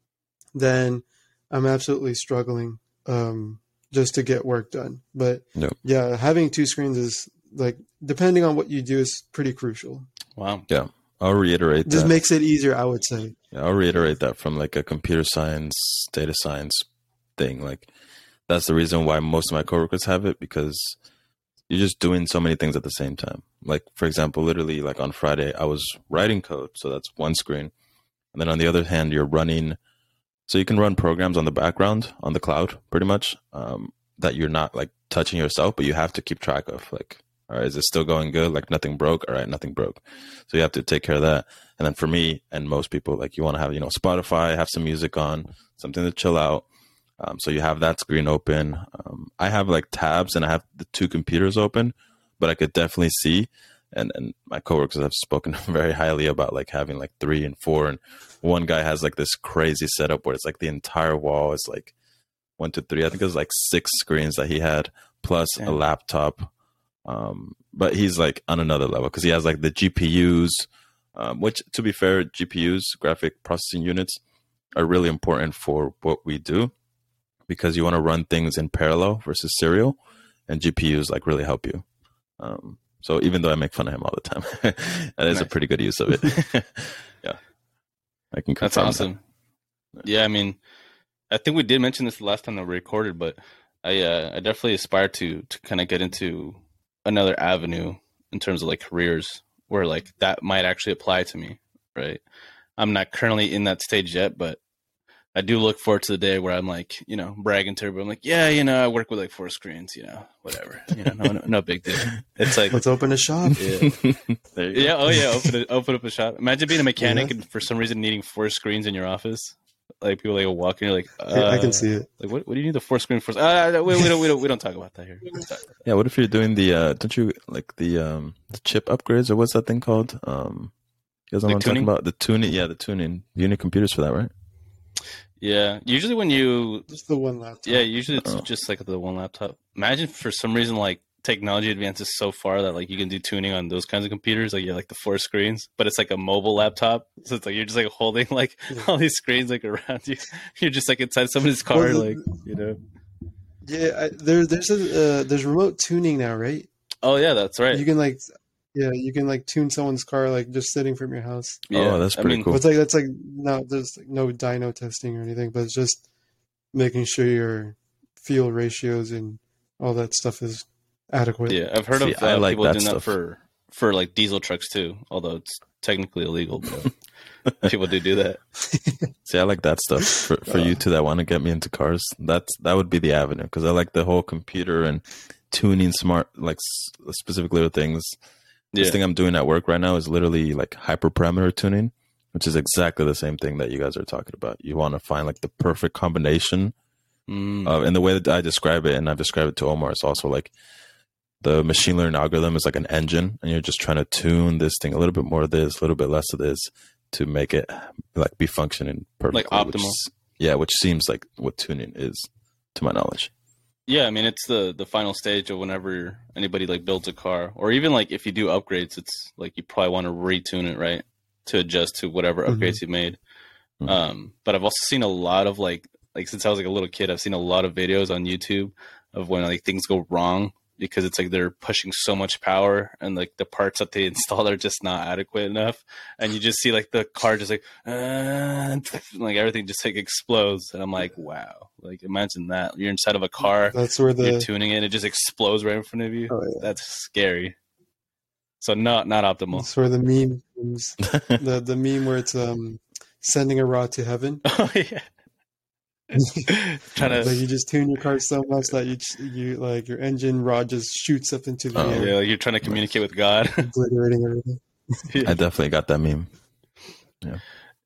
[SPEAKER 2] then I'm absolutely struggling just to get work done. But yeah, having 2 screens is like, depending on what you do, is pretty crucial.
[SPEAKER 3] Wow.
[SPEAKER 1] Yeah. I'll reiterate
[SPEAKER 2] just
[SPEAKER 1] that.
[SPEAKER 2] Makes it easier, I would say.
[SPEAKER 1] Yeah, I'll reiterate that from like a computer science, data science thing. Like that's the reason why most of my coworkers have it, because you're just doing so many things at the same time. Like, for example, literally like on Friday, I was writing code. So that's one screen. And then on the other hand, you're running. So you can run programs on the background, on the cloud, pretty much, that you're not like touching yourself, but you have to keep track of. Like, all right, is it still going good? Like nothing broke. All right, nothing broke. So you have to take care of that. And then for me and most people, like you want to have, you know, Spotify, have some music on, something to chill out. So you have that screen open. I have like tabs and I have the 2 computers open, but I could definitely see. And my coworkers have spoken very highly about like having like 3 and 4. And one guy has like this crazy setup where it's like the entire wall is like 1, 2, 3. I think it was like 6 screens that he had plus a laptop. But he's like on another level because he has like the GPUs, which to be fair, GPUs, graphic processing units, are really important for what we do, because you want to run things in parallel versus serial, and GPUs like really help you. So even though I make fun of him all the time, that is a pretty good use of it. Yeah, I can confirm.
[SPEAKER 3] That's awesome. That. Yeah, I mean, I think we did mention this the last time that we recorded, but I definitely aspire to kind of get into another avenue in terms of like careers where like that might actually apply to me. right? I'm not currently in that stage yet, but I do look forward to the day where I'm like, bragging to everybody. I'm like, yeah, I work with like 4 screens, whatever, no big deal. It's like,
[SPEAKER 2] let's open a shop.
[SPEAKER 3] Yeah. Yeah. Oh yeah. Open up a shop. Imagine being a mechanic and for some reason needing 4 screens in your office. Like people like walk in, you're like,
[SPEAKER 2] I can see it.
[SPEAKER 3] Like, what do you need the 4 screen for? We don't talk about that here.
[SPEAKER 1] Yeah. What if you're doing don't you like the chip upgrades, or what's that thing called? You guys know what I'm talking about? The tuning. Yeah, the tuning. You need computers for that, right?
[SPEAKER 3] Yeah. Usually when
[SPEAKER 2] just the one laptop.
[SPEAKER 3] Yeah. Usually it's just like the one laptop. Imagine for some reason like technology advances so far that like you can do tuning on those kinds of computers, like like the 4 screens, but it's like a mobile laptop, so it's like you're just like holding like all these screens like around you. You're just like inside somebody's car,
[SPEAKER 2] Yeah, there's remote tuning now, right?
[SPEAKER 3] Oh yeah, that's right.
[SPEAKER 2] You can like tune someone's car like just sitting from your house.
[SPEAKER 1] Yeah, oh, that's pretty cool.
[SPEAKER 2] It's like there's like no dyno testing or anything, but it's just making sure your fuel ratios and all that stuff is adequate.
[SPEAKER 3] Yeah, I've heard of people doing that for like diesel trucks too, although it's technically illegal, but people do that.
[SPEAKER 1] See, I like that stuff for you two that want to get me into cars. That would be the avenue, because I like the whole computer and tuning smart, like specific little things. This thing I'm doing at work right now is literally like hyperparameter tuning, which is exactly the same thing that you guys are talking about. You want to find like the perfect combination of, and the way that I describe it, and I've described it to Omar, it's also like the machine learning algorithm is like an engine, and you're just trying to tune this thing a little bit more of this, a little bit less of this, to make it like be functioning perfectly.
[SPEAKER 3] Like optimal.
[SPEAKER 1] Which seems like what tuning is, to my knowledge.
[SPEAKER 3] Yeah, I mean, it's the final stage of whenever anybody like builds a car, or even like if you do upgrades, it's like you probably want to retune it, right, to adjust to whatever upgrades you made. But I've also seen a lot of like since I was like a little kid, I've seen a lot of videos on YouTube of when like things go wrong, because it's like they're pushing so much power and like the parts that they install are just not adequate enough, and you just see like the car just like like everything just like explodes, and I'm like, wow, like imagine that you're inside of a car,
[SPEAKER 2] that's where
[SPEAKER 3] you're tuning it just explodes right in front of you. That's scary. So not optimal.
[SPEAKER 2] That's where the meme comes. the meme where it's sending a rod to heaven.
[SPEAKER 3] Oh yeah.
[SPEAKER 2] Trying to like you just tune your car so much that you like your engine rod just shoots up into the air.
[SPEAKER 3] Yeah, like you're trying to communicate with God,
[SPEAKER 2] obliterating everything.
[SPEAKER 1] I definitely got that meme. Yeah,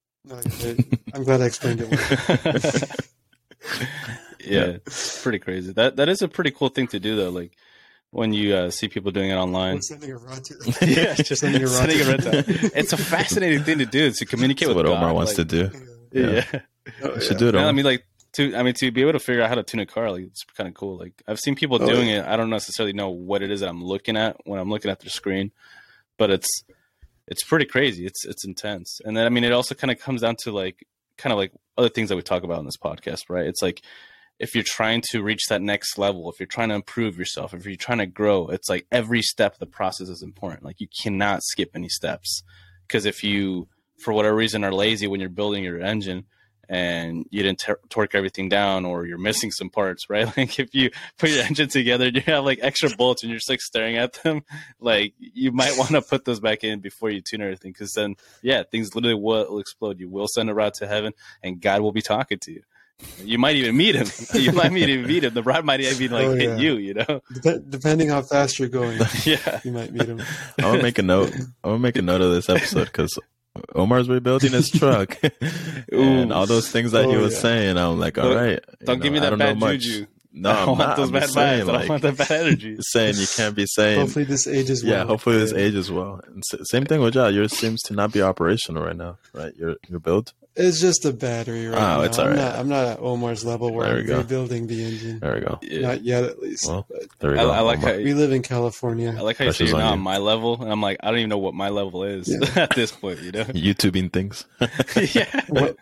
[SPEAKER 2] I'm glad I explained it.
[SPEAKER 3] Yeah, it's pretty crazy. That is a pretty cool thing to do though. Like when you see people doing it online.
[SPEAKER 2] Sending a rod to
[SPEAKER 3] yeah, just sending a rod to it's a fascinating thing to do, to communicate with
[SPEAKER 1] what
[SPEAKER 3] God.
[SPEAKER 1] Omar wants to do.
[SPEAKER 3] Yeah.
[SPEAKER 1] You should do it.
[SPEAKER 3] No, I mean, like to be able to figure out how to tune a car, like it's kind of cool. Like I've seen people doing it. I don't necessarily know what it is that I'm looking at when I'm looking at their screen, but it's pretty crazy. It's intense. And then I mean, it also kind of comes down to like kind of like other things that we talk about in this podcast, right? It's like if you're trying to reach that next level, if you're trying to improve yourself, if you're trying to grow, it's like every step of the process is important. Like you cannot skip any steps, because if you, for whatever reason, are lazy when you're building your engine and you didn't torque everything down, or you're missing some parts, right? Like if you put your engine together and you have like extra bolts and you're just like staring at them, like you might want to put those back in before you tune everything, because then, yeah, things literally will explode. You will send a rod to heaven and God will be talking to you. You might even meet him. You might even meet him. The rod might even like hit you, you know?
[SPEAKER 2] Depending how fast you're going.
[SPEAKER 3] Yeah.
[SPEAKER 2] You might meet him.
[SPEAKER 1] I'm going to make a note. I'm going to make a note of this episode, because Omar's rebuilding his truck and all those things that he was saying. I'm like, all right.
[SPEAKER 3] Don't give me that bad juju.
[SPEAKER 1] No,
[SPEAKER 3] I don't want those bad vibes. I don't want that bad energy.
[SPEAKER 1] Saying you can't be saying.
[SPEAKER 2] Hopefully this ages well.
[SPEAKER 1] Yeah, hopefully this ages well. And same thing with y'all. Yours seems to not be operational right now, right? Your build.
[SPEAKER 2] It's just a battery right now.
[SPEAKER 1] It's all right.
[SPEAKER 2] I'm not at Omar's level where I'm rebuilding the engine.
[SPEAKER 1] There we go.
[SPEAKER 3] Yeah.
[SPEAKER 2] Not yet, at least.
[SPEAKER 1] Well, there we go.
[SPEAKER 3] I like how
[SPEAKER 2] we live in California.
[SPEAKER 3] I like how you say you're not on my level, and I'm like, I don't even know what my level is at this point. You know,
[SPEAKER 1] YouTubing things.
[SPEAKER 3] Yeah.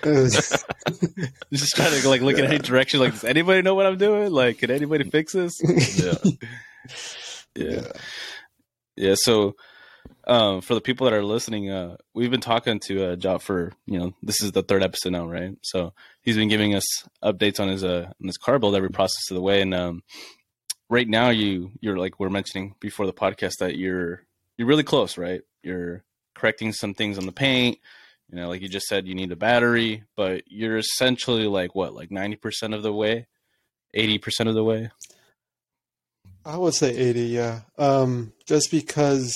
[SPEAKER 3] Just trying to like look in any direction. Like, does anybody know what I'm doing? Like, can anybody fix this? Yeah. So. For the people that are listening, we've been talking to Jot for, this is the 3rd episode now, right? So he's been giving us updates on his car build every process of the way. And right now you're like we're mentioning before the podcast that you're really close, right? You're correcting some things on the paint. You know, like you just said, you need a battery, but you're essentially like what, like 90% of the way, 80% of the way.
[SPEAKER 2] I would say 80, yeah. Just because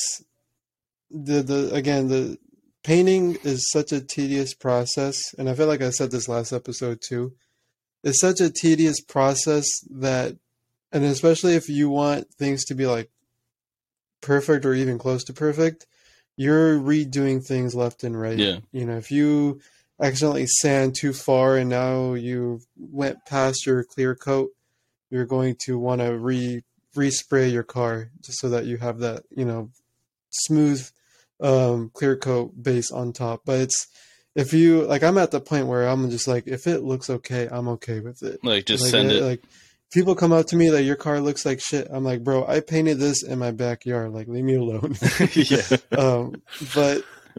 [SPEAKER 2] the painting is such a tedious process, and I feel like I said this last episode too. It's such a tedious process that, and especially if you want things to be like perfect or even close to perfect, you're redoing things left and right.
[SPEAKER 3] Yeah.
[SPEAKER 2] You know, if you accidentally sand too far and now you went past your clear coat, you're going to want to respray your car just so that you have that, you know, smooth clear coat base on top. But it's, if you like, I'm at the point where I'm just like, if it looks okay, I'm okay with it.
[SPEAKER 3] Like just
[SPEAKER 2] Like,
[SPEAKER 3] send it.
[SPEAKER 2] like people come up to me like, your car looks like shit. I'm like, bro, I painted this in my backyard. Like, leave me alone.
[SPEAKER 3] Yeah.
[SPEAKER 2] But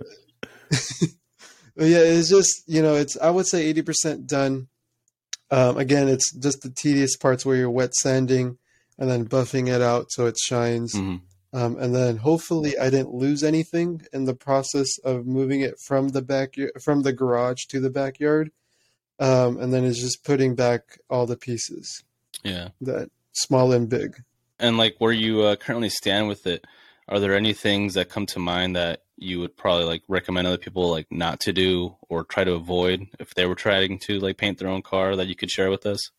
[SPEAKER 2] yeah, it's just, you know, it's, I would say 80% done. Again, it's just the tedious parts where you're wet sanding and then buffing it out so it shines.
[SPEAKER 3] Mhm.
[SPEAKER 2] And then hopefully I didn't lose anything in the process of moving it from the garage to the backyard. And then it's just putting back all the pieces,
[SPEAKER 3] Yeah.
[SPEAKER 2] that small and big.
[SPEAKER 3] And like where you currently stand with it, are there any things that come to mind that you would probably like recommend other people like not to do or try to avoid if they were trying to like paint their own car that you could share with us?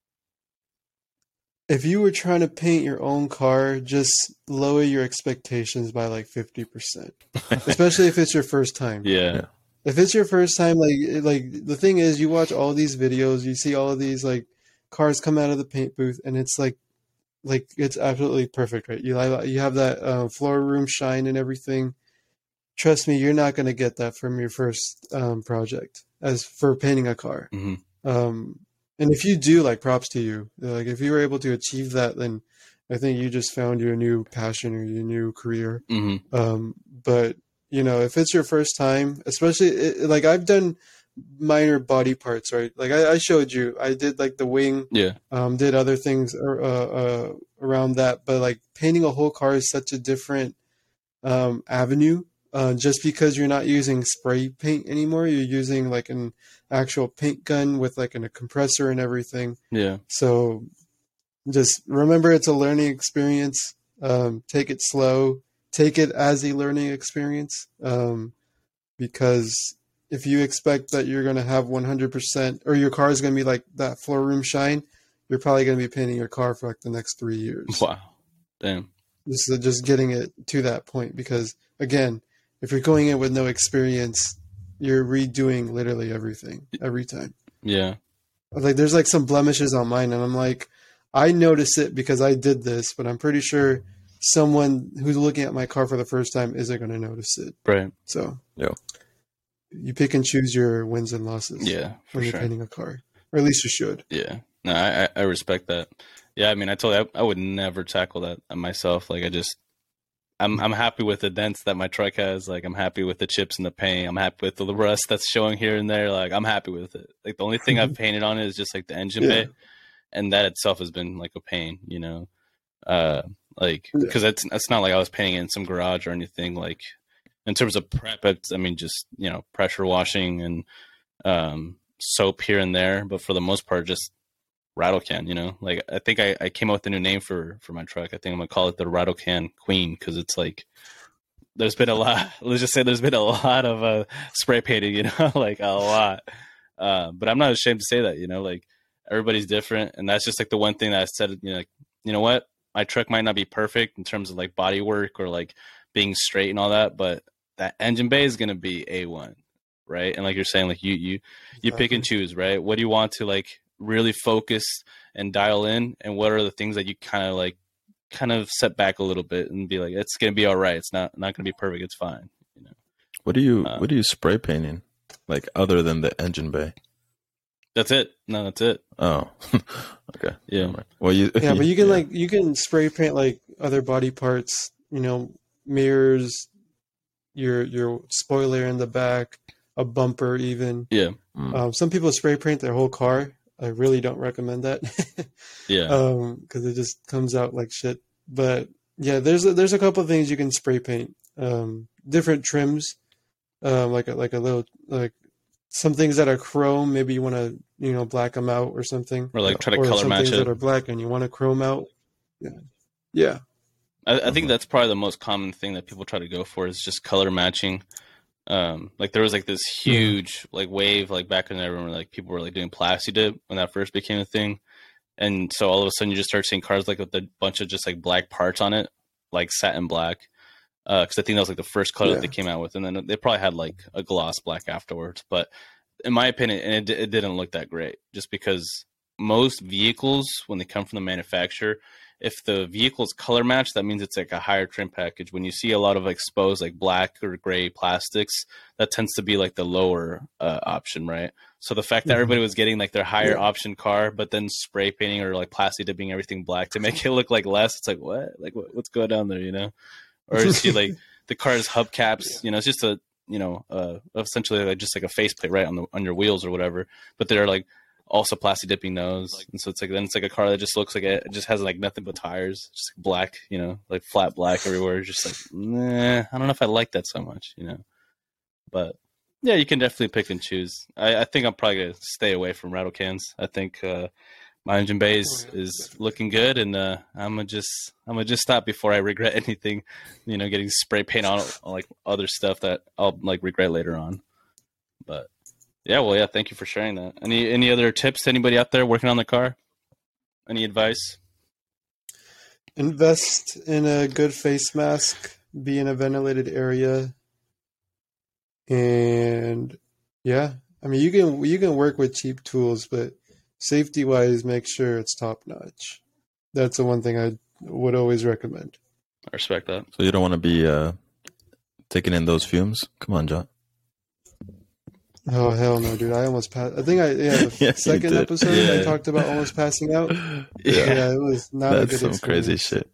[SPEAKER 2] If you were trying to paint your own car, just lower your expectations by like 50%, especially if it's your first time.
[SPEAKER 3] Yeah.
[SPEAKER 2] If it's your first time, like the thing is, you watch all these videos, you see all of these like cars come out of the paint booth, and it's like it's absolutely perfect, right? You have that floor room shine and everything. Trust me, you're not going to get that from your first project as for painting a car.
[SPEAKER 3] Mm-hmm.
[SPEAKER 2] And if you do, like, props to you. Like, if you were able to achieve that, then I think you just found your new passion or your new career.
[SPEAKER 3] Mm-hmm.
[SPEAKER 2] But, you know, if it's your first time, especially, like, I've done minor body parts, right? Like, I showed you. I did, like, the wing.
[SPEAKER 3] Yeah.
[SPEAKER 2] Did other things around that. But, like, painting a whole car is such a different avenue. Just because you're not using spray paint anymore, you're using like an actual paint gun with like a compressor and everything.
[SPEAKER 3] Yeah.
[SPEAKER 2] So just remember, it's a learning experience. Take it slow. Take it as a learning experience. Because if you expect that you're going to have 100% or your car is going to be like that floor room shine, you're probably going to be painting your car for like the next 3 years.
[SPEAKER 3] Wow. Damn.
[SPEAKER 2] This is just getting it to that point because, again, if you're going in with no experience, you're redoing literally everything every time.
[SPEAKER 3] Yeah.
[SPEAKER 2] Like there's like some blemishes on mine, and I'm like, I notice it because I did this, but I'm pretty sure someone who's looking at my car for the first time isn't going to notice it.
[SPEAKER 3] Right.
[SPEAKER 2] So
[SPEAKER 1] Yeah.
[SPEAKER 2] you pick and choose your wins and losses.
[SPEAKER 3] Yeah. For
[SPEAKER 2] when you're
[SPEAKER 3] sure.
[SPEAKER 2] painting a car, or at least you should.
[SPEAKER 3] Yeah. No, I respect that. Yeah. I mean, I told you I would never tackle that myself. Like I'm happy with the dents that my truck has. Like, I'm happy with the chips in the paint. I'm happy with the rust that's showing here and there. Like, I'm happy with it. Like, the only thing I've painted on it is just like the engine bay, and that itself has been like a pain, you know. Because it's not like I was painting it in some garage or anything. Like, in terms of prep, I mean, just, you know, pressure washing and soap here and there. But for the most part, just rattle can, you know. Like, I think I came up with a new name for my truck. I think I'm gonna call it the rattle can queen, because it's like there's been a lot. Let's just say there's been a lot of spray painting, you know, like a lot. But I'm not ashamed to say that, you know, like everybody's different, and that's just like the one thing that I said, you know, like, you know what, my truck might not be perfect in terms of like body work or like being straight and all that, but that engine bay is gonna be A1, right? And like you're saying, like you pick and choose, right? What do you want to like really focus and dial in, and what are the things that you kind of set back a little bit and be like, it's gonna be all right, it's not gonna be perfect, it's fine, you know.
[SPEAKER 1] What are you spray painting, like, other than the engine bay?
[SPEAKER 3] That's it.
[SPEAKER 1] Oh. Okay.
[SPEAKER 3] Yeah.
[SPEAKER 1] Well,
[SPEAKER 2] but you can like you can spray paint like other body parts, you know, mirrors, your spoiler in the back, a bumper even.
[SPEAKER 3] Yeah.
[SPEAKER 2] Some people spray paint their whole car. I really don't recommend that.
[SPEAKER 3] Yeah.
[SPEAKER 2] Because it just comes out like shit. But yeah, there's a couple of things you can spray paint. different trims, like a little like some things that are chrome. Maybe you want to black them out or something,
[SPEAKER 3] or like try to
[SPEAKER 2] or
[SPEAKER 3] color
[SPEAKER 2] some
[SPEAKER 3] match
[SPEAKER 2] things
[SPEAKER 3] it.
[SPEAKER 2] that are black and you want to chrome out. Yeah, yeah.
[SPEAKER 3] I think that's probably the most common thing that people try to go for is just color matching. Like there was like this huge like wave like back in there when like people were like doing Plasti Dip when that first became a thing, and so all of a sudden you just start seeing cars like with a bunch of just like black parts on it, like satin black. Because I think that was like the first color that they came out with, and then they probably had like a gloss black afterwards. But in my opinion, and it didn't look that great, just because most vehicles when they come from the manufacturer, if the vehicle's color match, that means it's like a higher trim package. When you see a lot of exposed like black or gray plastics, that tends to be like the lower option, right? So the fact that everybody was getting like their higher option car, but then spray painting or like plasti dipping everything black to make it look like less, it's like what? Like what's going on there, you know? Or you see like the car's hubcaps, you know, it's just a essentially like just like a faceplate right on your wheels or whatever, but they're like also plastic dipping those, and so it's like then it's like a car that just looks like it just has like nothing but tires, just like black, you know, like flat black everywhere. Just like, nah, I don't know if I like that so much, you know. But yeah, you can definitely pick and choose. I think I'm probably gonna stay away from rattle cans. I think my engine bay is looking good, and I'm gonna just stop before I regret anything, you know, getting spray paint on like other stuff that I'll like regret later on. But yeah, well, yeah, thank you for sharing that. Any other tips to anybody out there working on the car? Any advice?
[SPEAKER 2] Invest in a good face mask. Be in a ventilated area. And yeah, I mean, you can work with cheap tools, but safety wise, make sure it's top notch. That's the one thing I would always recommend.
[SPEAKER 3] I respect that.
[SPEAKER 1] So you don't want to be taking in those fumes? Come on, John.
[SPEAKER 2] Oh hell no, dude! I almost passed. I think the second episode I talked about almost passing out. Yeah, it was not a good
[SPEAKER 1] some
[SPEAKER 2] experience.
[SPEAKER 1] crazy shit.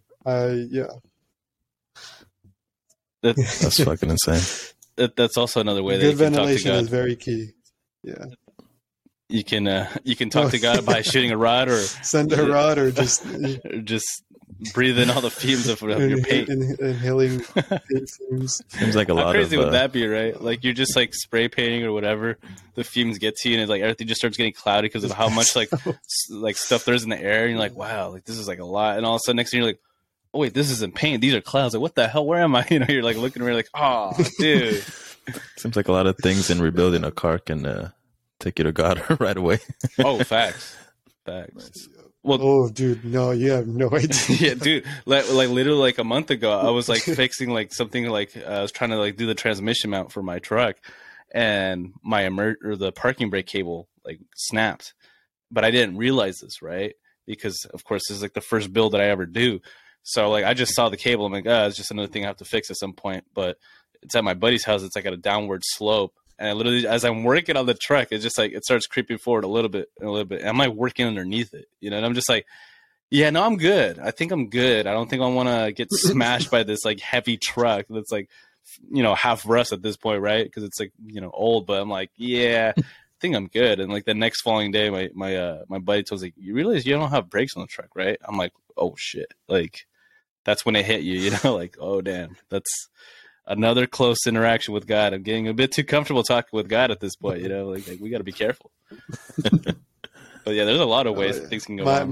[SPEAKER 1] That's fucking insane.
[SPEAKER 3] That's also another way
[SPEAKER 2] good
[SPEAKER 3] that you can
[SPEAKER 2] ventilation
[SPEAKER 3] talk to God.
[SPEAKER 2] is very key. Yeah,
[SPEAKER 3] you can talk to God by shooting a rod or
[SPEAKER 2] send a rod or just
[SPEAKER 3] breathe in all the fumes of your paint.
[SPEAKER 2] Inhaling paint fumes.
[SPEAKER 1] Seems like a lot.
[SPEAKER 3] How crazy would that be, right? Like you're just like spray painting or whatever, the fumes get to you, and it's like everything just starts getting cloudy because of how much like stuff there's in the air, and you're like, wow, like this is like a lot, and all of a sudden next thing you're like, oh wait, this isn't paint, these are clouds. Like what the hell? Where am I? You know, you're like looking around like, oh, dude.
[SPEAKER 1] Seems like a lot of things in rebuilding a car can take you to God right away.
[SPEAKER 3] Oh, facts. Well,
[SPEAKER 2] oh, dude, no, you have no idea.
[SPEAKER 3] Yeah, dude, like literally like a month ago, I was like fixing like something like I was trying to like do the transmission mount for my truck, and my the parking brake cable like snapped, but I didn't realize this, right? Because of course this is like the first build that I ever do, so like I just saw the cable. I'm like, it's just another thing I have to fix at some point. But it's at my buddy's house. It's like at a downward slope. And I literally, as I'm working on the truck, it's just like it starts creeping forward a little bit. And I'm like working underneath it, you know. And I'm just like, yeah, no, I'm good. I think I'm good. I don't think I want to get smashed by this like heavy truck that's like, you know, half rust at this point, right? Because it's like, you know, old. But I'm like, yeah, I think I'm good. And like the next following day, my buddy told me, like, you realize you don't have brakes on the truck, right? I'm like, oh shit, like that's when it hit you, you know, like, oh damn, that's another close interaction with God. I'm getting a bit too comfortable talking with God at this point, you know, like we got to be careful. But yeah, there's a lot of ways things can go wrong.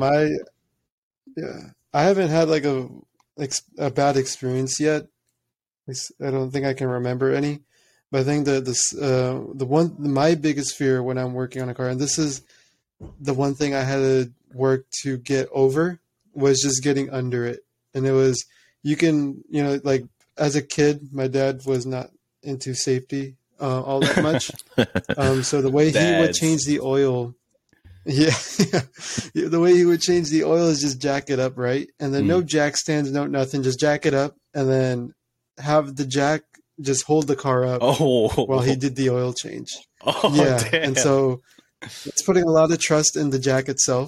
[SPEAKER 2] I haven't had like a bad experience yet. I don't think I can remember any, but I think that my biggest fear when I'm working on a car, and this is the one thing I had to work to get over, was just getting under it. And it was, you can, you know, like as a kid, my dad was not into safety all that much. So the way he would change the oil, the way he would change the oil is just jack it up, right? And then no jack stands, no nothing, just jack it up, and then have the jack just hold the car up while he did the oil change.
[SPEAKER 3] Damn.
[SPEAKER 2] And so it's putting a lot of trust in the jack itself.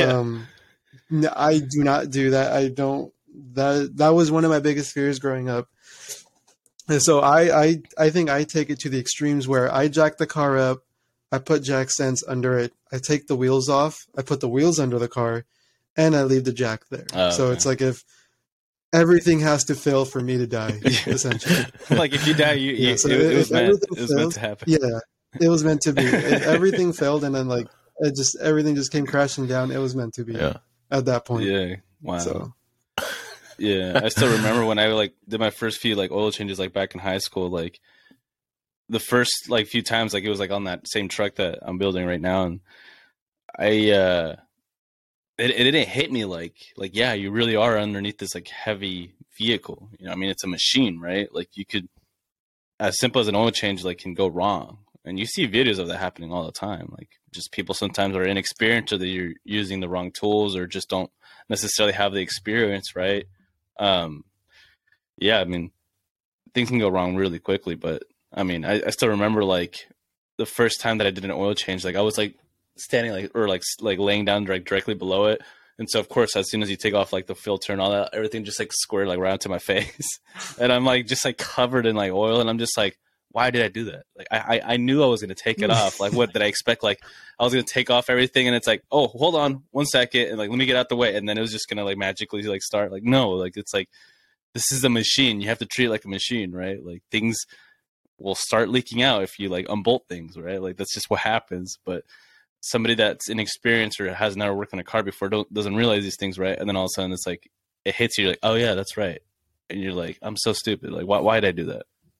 [SPEAKER 2] I do not do that. I don't. That was one of my biggest fears growing up. And so I think I take it to the extremes where I jack the car up, I put jack stands under it, I take the wheels off, I put the wheels under the car, and I leave the jack there. So it's like if everything has to fail for me to die, essentially.
[SPEAKER 3] Like if you die,
[SPEAKER 2] So
[SPEAKER 3] it was
[SPEAKER 2] if
[SPEAKER 3] meant.
[SPEAKER 2] everything
[SPEAKER 3] It was meant to
[SPEAKER 2] fails,
[SPEAKER 3] happen.
[SPEAKER 2] yeah, it was meant to be. If everything failed and then like everything just came crashing down, it was meant to be.
[SPEAKER 1] Yeah.
[SPEAKER 2] At that point.
[SPEAKER 3] Yeah. Wow.
[SPEAKER 2] So
[SPEAKER 3] Yeah, I still remember when I like did my first few like oil changes like back in high school. Like the first like few times, like it was like on that same truck that I'm building right now, and it didn't hit me like yeah, you really are underneath this like heavy vehicle. You know, I mean, it's a machine, right? Like you could, as simple as an oil change, like can go wrong, and you see videos of that happening all the time. Like just people sometimes are inexperienced, or that you're using the wrong tools, or just don't necessarily have the experience, right? Yeah, I mean, things can go wrong really quickly, but I mean, I still remember like the first time that I did an oil change, like I was like standing like or like laying down directly below it, and so of course as soon as you take off like the filter and all that, everything just like squared like right onto my face, and I'm like just like covered in like oil, and I'm just like, why did I do that? Like I knew I was gonna take it off. Like what did I expect? Like I was gonna take off everything, and it's like, oh, hold on 1 second, and like let me get out the way, and then it was just gonna like magically like start. Like no, like it's like this is a machine. You have to treat it like a machine, right? Like things will start leaking out if you like unbolt things, right? Like that's just what happens. But somebody that's inexperienced or has never worked on a car before doesn't realize these things, right? And then all of a sudden it's like it hits you, you're like, oh yeah, that's right, and you're like, I'm so stupid. Like why did I do that?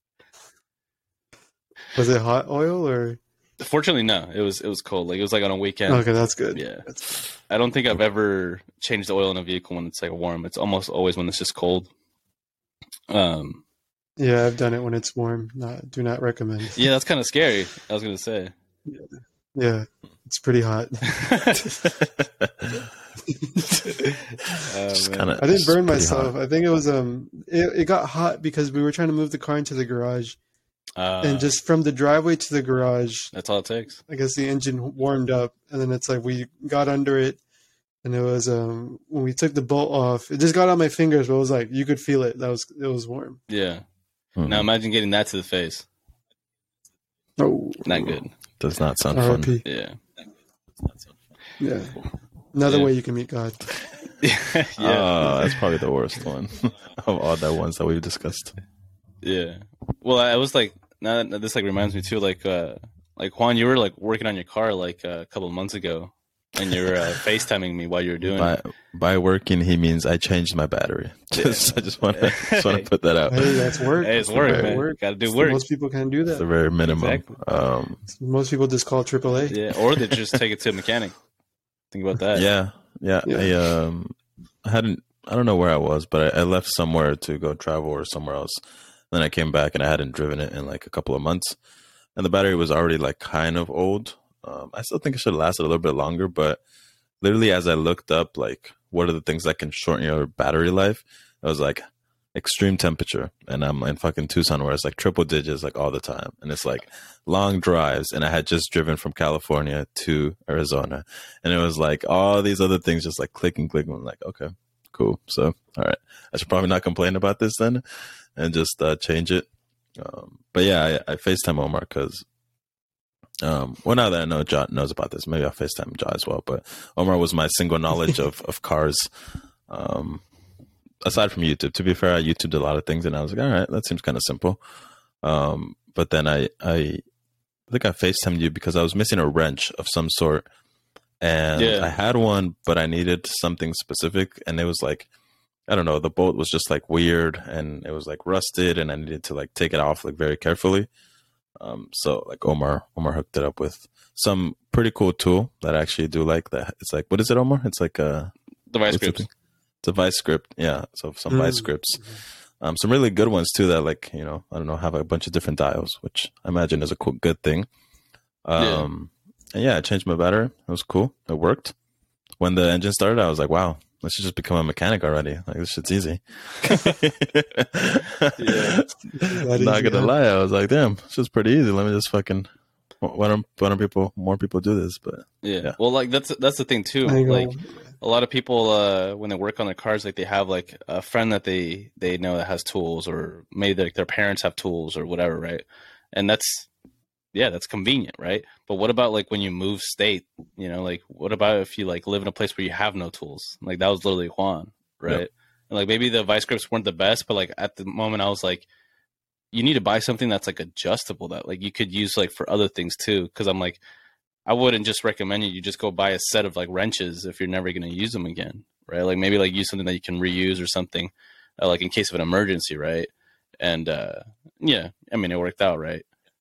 [SPEAKER 2] was it hot oil or?
[SPEAKER 3] Fortunately, no. It was cold. Like it was like on a weekend.
[SPEAKER 2] Okay, that's good.
[SPEAKER 3] Yeah,
[SPEAKER 2] That's
[SPEAKER 3] I don't think I've ever changed the oil in a vehicle when it's like warm. It's almost always when it's just cold.
[SPEAKER 2] yeah, I've done it when it's warm. Do not recommend.
[SPEAKER 3] Yeah, that's kind of scary. I was gonna say.
[SPEAKER 2] Yeah, it's pretty hot.
[SPEAKER 1] Kinda,
[SPEAKER 2] I didn't burn
[SPEAKER 1] pretty
[SPEAKER 2] myself.
[SPEAKER 1] hot.
[SPEAKER 2] I think it was it got hot because we were trying to move the car into the garage, and just from the driveway to the garage,
[SPEAKER 3] that's all it takes.
[SPEAKER 2] I guess the engine warmed up, and then it's like we got under it, and it was when we took the bolt off, it just got on my fingers, but it was like you could feel it. It was warm.
[SPEAKER 3] Yeah.
[SPEAKER 1] Mhm.
[SPEAKER 3] Now imagine getting that to the face.
[SPEAKER 2] Oh,
[SPEAKER 3] Not good.
[SPEAKER 1] Does not sound fun.
[SPEAKER 2] R.I.P.
[SPEAKER 3] Yeah.
[SPEAKER 2] Yeah, another
[SPEAKER 3] Yeah.
[SPEAKER 2] way you can meet God.
[SPEAKER 3] Yeah.
[SPEAKER 1] That's probably the worst one of all the ones that we've discussed.
[SPEAKER 3] Yeah. Well, I was like, now that this like reminds me too, like Juan, you were like working on your car like a couple of months ago, and you were FaceTiming me while you were doing it.
[SPEAKER 1] By working, he means I changed my battery. I just want to put that out.
[SPEAKER 2] Hey, that's work.
[SPEAKER 3] Hey, it's work,
[SPEAKER 2] That's
[SPEAKER 3] man.
[SPEAKER 2] work.
[SPEAKER 3] Got to do
[SPEAKER 2] So
[SPEAKER 3] work.
[SPEAKER 2] most people can't do
[SPEAKER 1] It's the
[SPEAKER 2] that.
[SPEAKER 1] very minimum.
[SPEAKER 3] Exactly.
[SPEAKER 2] Most people just call AAA.
[SPEAKER 3] Yeah, or they just take it to a mechanic. Think about that.
[SPEAKER 1] Yeah.
[SPEAKER 2] Yeah.
[SPEAKER 1] I hadn't. I don't know where I was, but I left somewhere to go travel or somewhere else. Then I came back and I hadn't driven it in like a couple of months, and the battery was already like kind of old. I still think it should have lasted a little bit longer, but literally as I looked up, like what are the things that can shorten your battery life, it was like extreme temperature, and I'm in fucking Tucson where it's like triple digits like all the time, and it's like long drives, and I had just driven from California to Arizona, and it was like all these other things just like clicking. I'm like, okay, cool. So all right, I should probably not complain about this then, and just change it. But yeah, I FaceTime Omar because well, now that I know Ja knows about this, maybe I'll FaceTime Ja as well. But Omar was my single knowledge of cars. Aside from YouTube, to be fair, I YouTubed a lot of things, and I was like, all right, that seems kind of simple. But then I think I FaceTimed you because I was missing a wrench of some sort, and I had one, but I needed something specific, and it was like, I don't know, the bolt was just like weird, and it was like rusted, and I needed to like take it off like very carefully. So like Omar hooked it up with some pretty cool tool that I actually do like. That it's like, what is it, Omar? It's like a
[SPEAKER 3] Device grips.
[SPEAKER 1] It's a vice script, yeah. So some vice scripts, some really good ones too. That like, you know, I don't know, have a bunch of different dials, which I imagine is a cool, good thing. And yeah, I changed my battery. It was cool. It worked. When the engine started, I was like, wow, I should just become a mechanic already. Like this shit's easy. Not gonna lie, I was like, damn, it's just pretty easy. Let me just fucking. Why don't more people do this? But
[SPEAKER 3] yeah. Well, like that's the thing too. Like a lot of people when they work on their cars, like they have like a friend that they know that has tools, or maybe like their parents have tools or whatever, right? And that's convenient, right? But what about like when you move state? You know, like what about if you like live in a place where you have no tools? Like that was literally Juan, right?
[SPEAKER 1] Yep.
[SPEAKER 3] And like maybe the vice grips weren't the best, but like at the moment I was like, you need to buy something that's like adjustable that like you could use like for other things too. Because I'm like, I wouldn't just recommend you just go buy a set of like wrenches if you're never going to use them again, right? Like maybe like use something that you can reuse or something, like in case of an emergency, right? And yeah, I mean it worked out, right?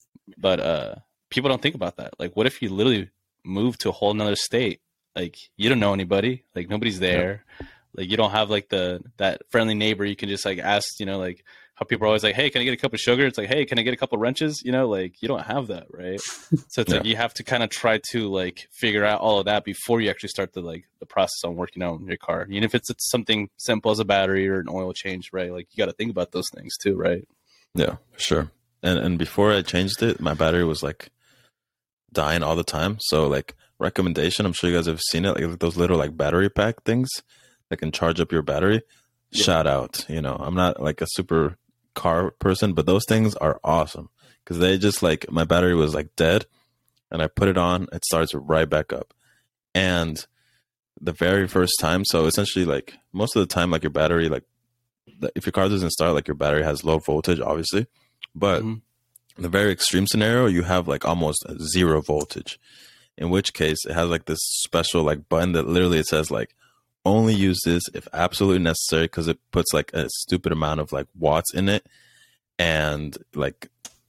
[SPEAKER 3] But people don't think about that. Like, what if you literally move to a whole nother state? Like, you don't know anybody. Like, nobody's there. Yeah. Like, you don't have like that friendly neighbor you can just like ask. You know, like how people are always like, "Hey, can I get a cup of sugar?" It's like, "Hey, can I get a couple of wrenches?" You know, like you don't have that, right? So it's like you have to kind of try to like figure out all of that before you actually start the process on working on your car. Even if it's something simple as a battery or an oil change, right? Like you got to think about those things too, right?
[SPEAKER 1] Yeah, sure. And before I changed it, my battery was like dying all the time. So like recommendation, I'm sure you guys have seen it, like those little like battery pack things that can charge up your battery. Yeah. Shout out. You know, I'm not like a super car person, but those things are awesome because they just like my battery was like dead and I put it on, it starts right back up. And the very first time, so essentially like most of the time, like your battery, like if your car doesn't start, like your battery has low voltage, obviously. But in the very extreme scenario, you have like almost 0 voltage, in which case it has like this special like button that literally it says like only use this if absolutely necessary, because it puts like a stupid amount of like watts in it, and like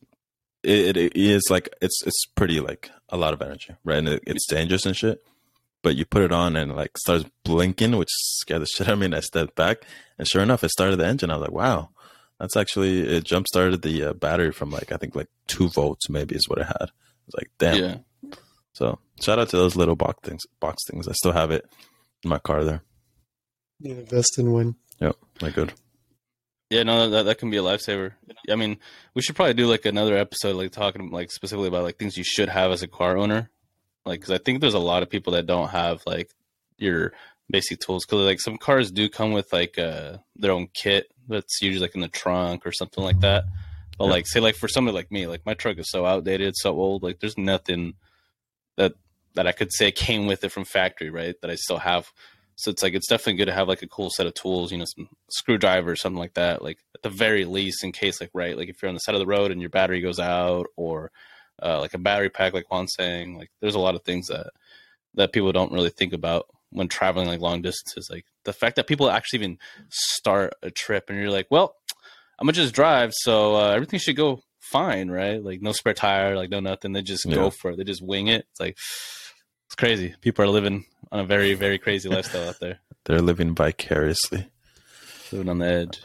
[SPEAKER 1] it is like it's pretty like a lot of energy, right? And it's dangerous and shit. But you put it on and like starts blinking, which scared the shit out of me. And I stepped back, and sure enough, it started the engine. I was like, wow. That's actually, it jump started the battery from like, I think like 2 volts maybe is what it had. I was like, damn. Yeah. So shout out to those little box things. I still have it in my car there.
[SPEAKER 2] Yeah, invest in one.
[SPEAKER 1] Yep, like good.
[SPEAKER 3] Yeah, no, that can be a lifesaver. I mean, we should probably do like another episode, like talking like specifically about like things you should have as a car owner. Like, cause I think there's a lot of people that don't have like your basic tools. Cause like some cars do come with like their own kit that's usually like in the trunk or something like that. But like, say like for somebody like me, like my truck is so outdated, so old, like there's nothing that I could say came with it from factory, right? That I still have. So it's like, it's definitely good to have like a cool set of tools, you know, some screwdriver, something like that. Like at the very least, in case like, right, like if you're on the side of the road and your battery goes out, or like a battery pack, like Juan's saying, like there's a lot of things that people don't really think about when traveling like long distances. Like the fact that people actually even start a trip and you're like, well, I'm gonna just drive, so everything should go fine, right? Like no spare tire, like no nothing. They just go for it. They just wing it. It's like, it's crazy. People are living on a very, very crazy lifestyle out there.
[SPEAKER 1] They're living vicariously,
[SPEAKER 3] living on the edge.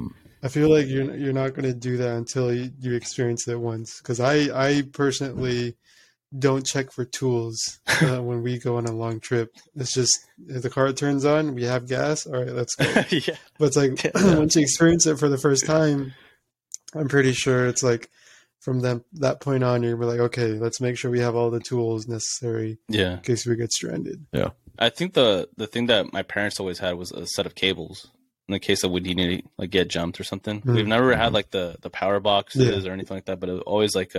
[SPEAKER 2] I feel like you're not going to do that until you experience it once. Because I personally don't check for tools when we go on a long trip. It's just if the car turns on, we have gas. All right, let's go. Yeah. But it's like once you experience it for the first time, I'm pretty sure it's like from that point on, you're like, okay, let's make sure we have all the tools necessary.
[SPEAKER 3] Yeah.
[SPEAKER 2] In case we get stranded.
[SPEAKER 1] Yeah.
[SPEAKER 3] I think the thing that my parents always had was a set of cables. In the case of we need to like get jumped or something. Mm-hmm. We've never had like the power boxes or anything like that, but it was always like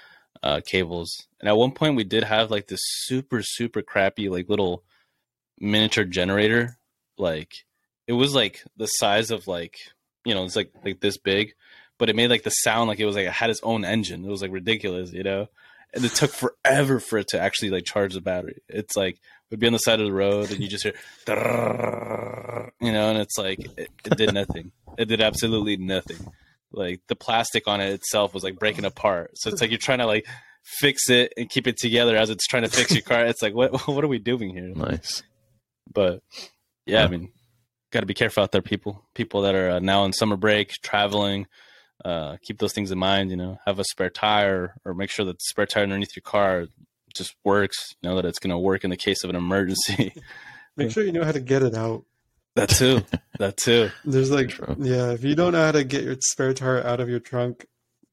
[SPEAKER 3] cables. And at one point we did have like this super, super crappy like little miniature generator. Like it was like the size of like, you know, it's like this big, but it made like the sound like it was like it had its own engine. It was like ridiculous, you know? And it took forever for it to actually like charge the battery. It's like we'd be on the side of the road and you just hear, you know, and it's like it did nothing. It did absolutely nothing. Like the plastic on it itself was like breaking apart. So it's like you're trying to like fix it and keep it together as it's trying to fix your car. It's like what are we doing here?
[SPEAKER 1] Nice.
[SPEAKER 3] But yeah, I mean, got to be careful out there, people that are now on summer break traveling. Keep those things in mind, you know, have a spare tire or make sure that the spare tire underneath your car just works, you know, that it's going to work in the case of an emergency.
[SPEAKER 2] Make sure you know how to get it out.
[SPEAKER 3] That too.
[SPEAKER 2] There's like, if you don't know how to get your spare tire out of your trunk,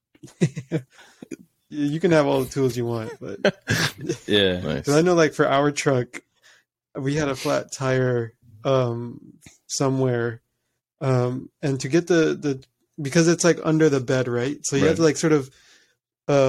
[SPEAKER 2] you can have all the tools you want, but
[SPEAKER 3] yeah.
[SPEAKER 2] Nice. I know like for our truck, we had a flat tire somewhere, and to get the because it's like under the bed, right? So you have to like sort of,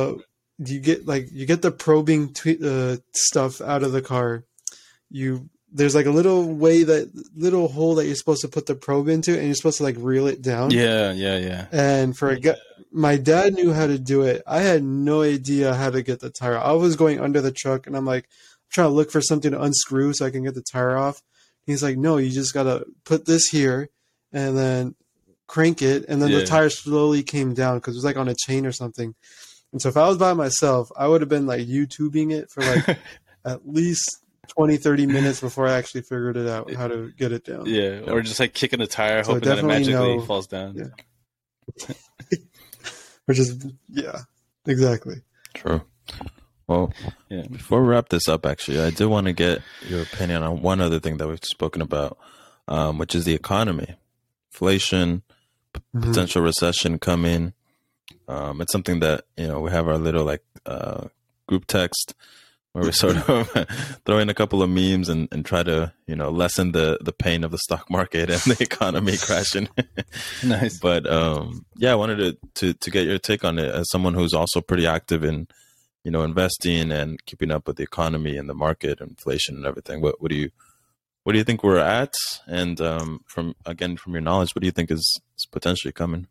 [SPEAKER 2] you get the probing stuff out of the car. You there's like a little hole that you're supposed to put the probe into, and you're supposed to like reel it down.
[SPEAKER 3] Yeah.
[SPEAKER 2] And for a guy, my dad knew how to do it. I had no idea how to get the tire. I was going under the truck, and I'm like trying to look for something to unscrew so I can get the tire off. He's like, no, you just gotta put this here, and then crank it, and then the tire slowly came down because it was like on a chain or something. And so if I was by myself, I would have been like YouTubing it for like at least 20-30 minutes before I actually figured it out how to get it down.
[SPEAKER 3] Yeah, or just like kicking the tire,
[SPEAKER 2] So
[SPEAKER 3] hoping that it
[SPEAKER 2] definitely
[SPEAKER 3] magically falls down.
[SPEAKER 2] Yeah. Which is, yeah, exactly.
[SPEAKER 1] True. Well,
[SPEAKER 3] Yeah.
[SPEAKER 1] before we wrap this up, actually, I did want to get your opinion on one other thing that we've spoken about, which is the economy, inflation, potential recession coming. It's something that, you know, we have our little like group text where we sort of throw in a couple of memes and try to, you know, lessen the pain of the stock market and the economy crashing.
[SPEAKER 3] Nice.
[SPEAKER 1] But yeah, I wanted to get your take on it as someone who's also pretty active in, you know, investing and keeping up with the economy and the market, inflation and everything. What do you think we're at? And from your knowledge, what do you think is potentially coming?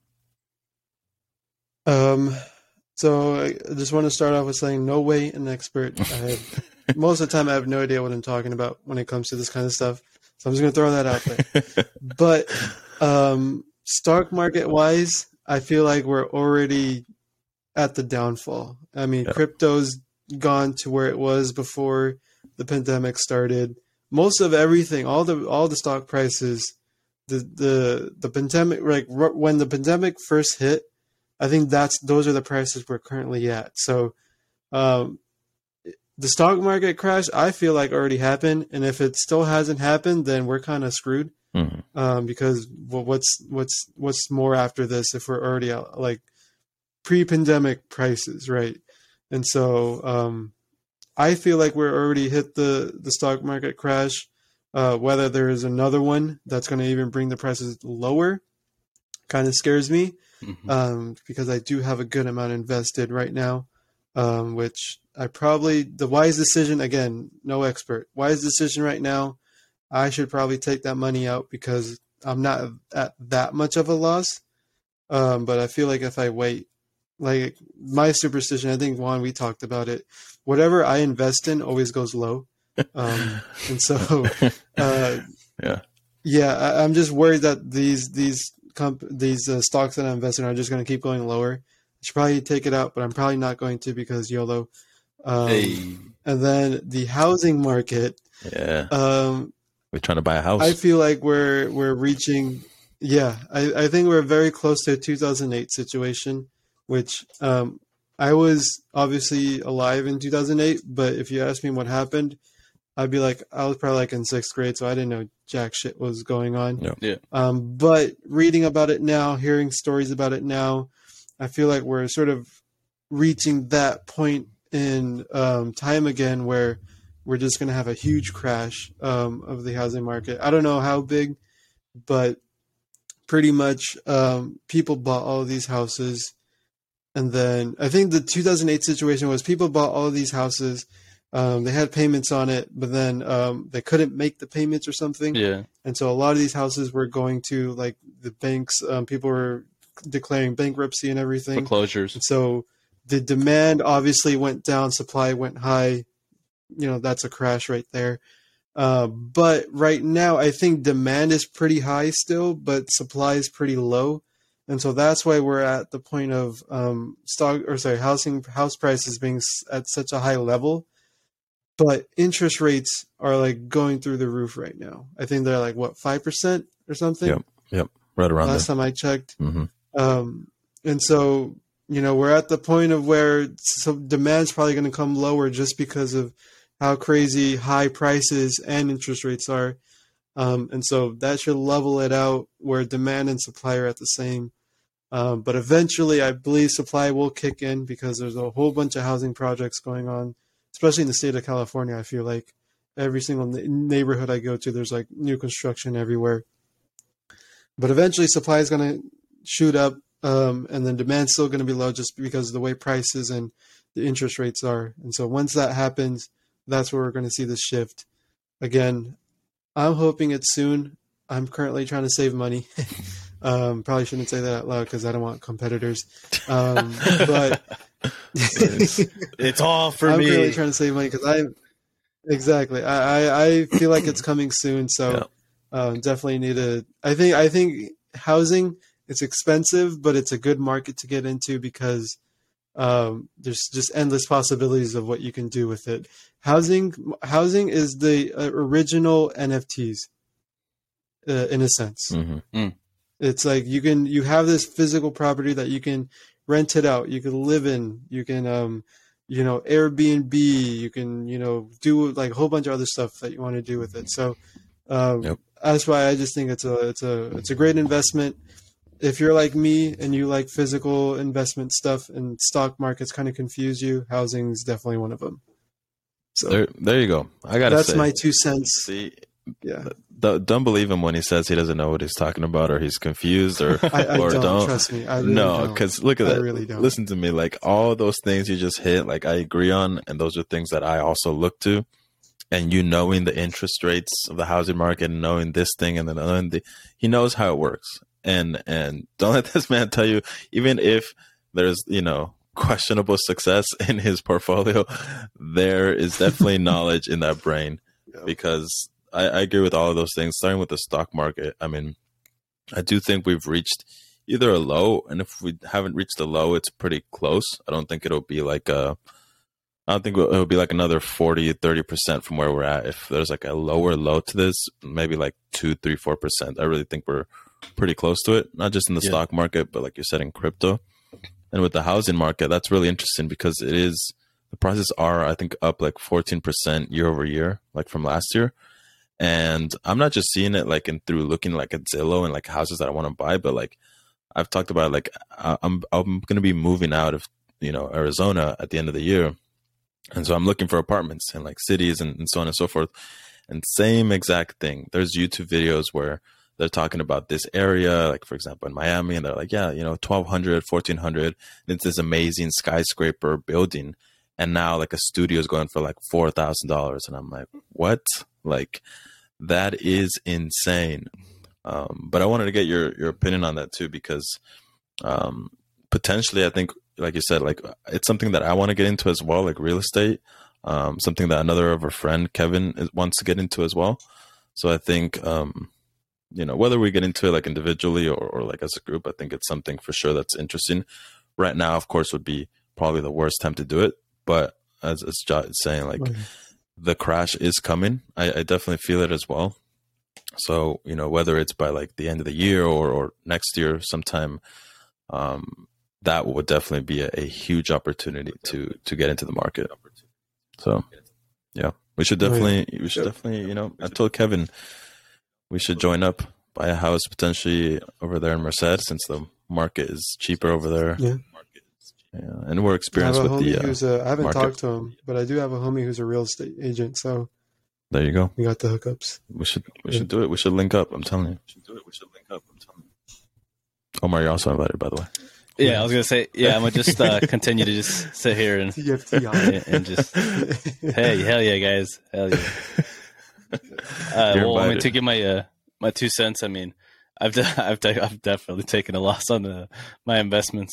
[SPEAKER 2] So I just want to start off with saying no way an expert. Most of the time I have no idea what I'm talking about when it comes to this kind of stuff. So I'm just going to throw that out there. But stock market wise, I feel like we're already at the downfall. I mean, crypto's gone to where it was before the pandemic started. Most of everything, all the stock prices, the pandemic, like when the pandemic first hit, I think those are the prices we're currently at. So, the stock market crash, I feel like already happened, and if it still hasn't happened, then we're kind of screwed. Because what's more after this if we're already at like pre-pandemic prices, right? And so, I feel like we're already hit the stock market crash. Whether there is another one that's going to even bring the prices lower, kind of scares me. Because I do have a good amount invested right now, which the wise decision, again, no expert, wise decision right now, I should probably take that money out because I'm not at that much of a loss. But I feel like if I wait, like my superstition, I think, Juan, we talked about it, whatever I invest in always goes low. And so, I'm just worried that these stocks that I invest in are just going to keep going lower. I should probably take it out, but I'm probably not going to because YOLO. And then the housing market.
[SPEAKER 1] Yeah. We're trying to buy a house.
[SPEAKER 2] I feel like we're reaching. Yeah, I think we're very close to a 2008 situation, which I was obviously alive in 2008. But if you ask me what happened, I'd be like, I was probably like in 6th grade, so I didn't know jack shit was going on.
[SPEAKER 1] Yeah.
[SPEAKER 2] But reading about it now, hearing stories about it now, I feel like we're sort of reaching that point in time again where we're just going to have a huge crash of the housing market. I don't know how big, but pretty much people bought all of these houses. And then I think the 2008 situation was people bought all of these houses. They had payments on it, but then they couldn't make the payments or something.
[SPEAKER 3] Yeah.
[SPEAKER 2] And so a lot of these houses were going to like the banks. People were declaring bankruptcy and everything.
[SPEAKER 3] Foreclosures.
[SPEAKER 2] And so the demand obviously went down, supply went high. You know, that's a crash right there. But right now, I think demand is pretty high still, but supply is pretty low. And so that's why we're at the point of house prices being at such a high level. But interest rates are like going through the roof right now. I think they're like, what, 5% or something?
[SPEAKER 1] Yep. Right around
[SPEAKER 2] Last
[SPEAKER 1] there.
[SPEAKER 2] time I checked.
[SPEAKER 1] Mm-hmm.
[SPEAKER 2] And so, you know, we're at the point of where demand's probably going to come lower just because of how crazy high prices and interest rates are. And so that should level it out where demand and supply are at the same. But eventually, I believe supply will kick in because there's a whole bunch of housing projects going on, especially in the state of California. I feel like every single neighborhood I go to, there's like new construction everywhere. But eventually, supply is going to shoot up, and then demand's still going to be low just because of the way prices and the interest rates are. And so once that happens, that's where we're going to see this shift. Again, I'm hoping it's soon. I'm currently trying to save money. Probably shouldn't say that out loud because I don't want competitors. But
[SPEAKER 3] it's all for
[SPEAKER 2] I'm
[SPEAKER 3] me.
[SPEAKER 2] currently trying to save money because exactly. I feel like it's coming soon. So definitely need to. I think housing, it's expensive, but it's a good market to get into because there's just endless possibilities of what you can do with it. Housing is the original NFTs in a sense. It's like you have this physical property that you can rent it out, you can live in, you can Airbnb, you can do like a whole bunch of other stuff that you want to do with it. So that's why I just think it's a great investment. If you're like me and you like physical investment stuff and stock markets kind of confuse you, housing is definitely one of them. So
[SPEAKER 1] there you go. I gotta say,
[SPEAKER 2] that's my 2 cents.
[SPEAKER 1] See,
[SPEAKER 2] yeah.
[SPEAKER 1] Don't believe him when he says he doesn't know what he's talking about or he's confused or
[SPEAKER 2] I
[SPEAKER 1] or
[SPEAKER 2] don't trust me. I really
[SPEAKER 1] no,
[SPEAKER 2] don't.
[SPEAKER 1] because look at
[SPEAKER 2] I
[SPEAKER 1] that.
[SPEAKER 2] really don't.
[SPEAKER 1] Listen to me. Like all those things you just hit, like I agree on, and those are things that I also look to. And knowing the interest rates of the housing market, and knowing this thing, and then knowing he knows how it works. And don't let this man tell you, even if there's questionable success in his portfolio, there is definitely knowledge in that brain. Because I agree with all of those things. Starting with the stock market, I mean, I do think we've reached either a low, and if we haven't reached a low, it's pretty close. I don't think it'll be like I don't think it'll be like another 40-30% from where we're at. If there's like a lower low to this, maybe like 2-3-4%. I really think we're pretty close to it, not just in the stock market, but like you said, in crypto. And with the housing market, that's really interesting because the prices are, I think, up like 14% year over year, like from last year. And I'm not just seeing it like through looking like at Zillow and like houses that I want to buy, but like I've talked about, like I'm going to be moving out of Arizona at the end of the year, and so I'm looking for apartments in like cities and so on and so forth. And same exact thing. There's YouTube videos where they're talking about this area, like for example in Miami, and they're like, 1,200, 1,400, and it's this amazing skyscraper building, and now like a studio is going for like $4,000, and I'm like, what? Like that is insane. But I wanted to get your opinion on that too, because potentially I think, like you said, like it's something that I want to get into as well, like real estate, something that another of our friend Kevin wants to get into as well. So I think whether we get into it like individually or like as a group, I think it's something for sure that's interesting. Right now, of course, would be probably the worst time to do it, but as Jot is saying, like the crash is coming. I definitely feel it as well. So, whether it's by like the end of the year or next year sometime, that would definitely be a huge opportunity to get into the market. So, yeah, we should definitely, I told Kevin we should join up, buy a house potentially over there in Merced, since the market is cheaper over there.
[SPEAKER 2] Yeah.
[SPEAKER 1] Yeah, and we're experienced with the.
[SPEAKER 2] I haven't
[SPEAKER 1] market.
[SPEAKER 2] talked to him, but I do have a homie who's a real estate agent. So
[SPEAKER 1] there you go.
[SPEAKER 2] We got the hookups.
[SPEAKER 1] We should do it. We should link up. I'm telling you. Omar, you're also invited, by the way.
[SPEAKER 3] Yeah, I was gonna say. Yeah, I'm gonna just continue to just sit here and just. Hey, hell yeah, guys, hell yeah. I mean, to give my 2 cents. I mean, I've definitely taken a loss on my investments.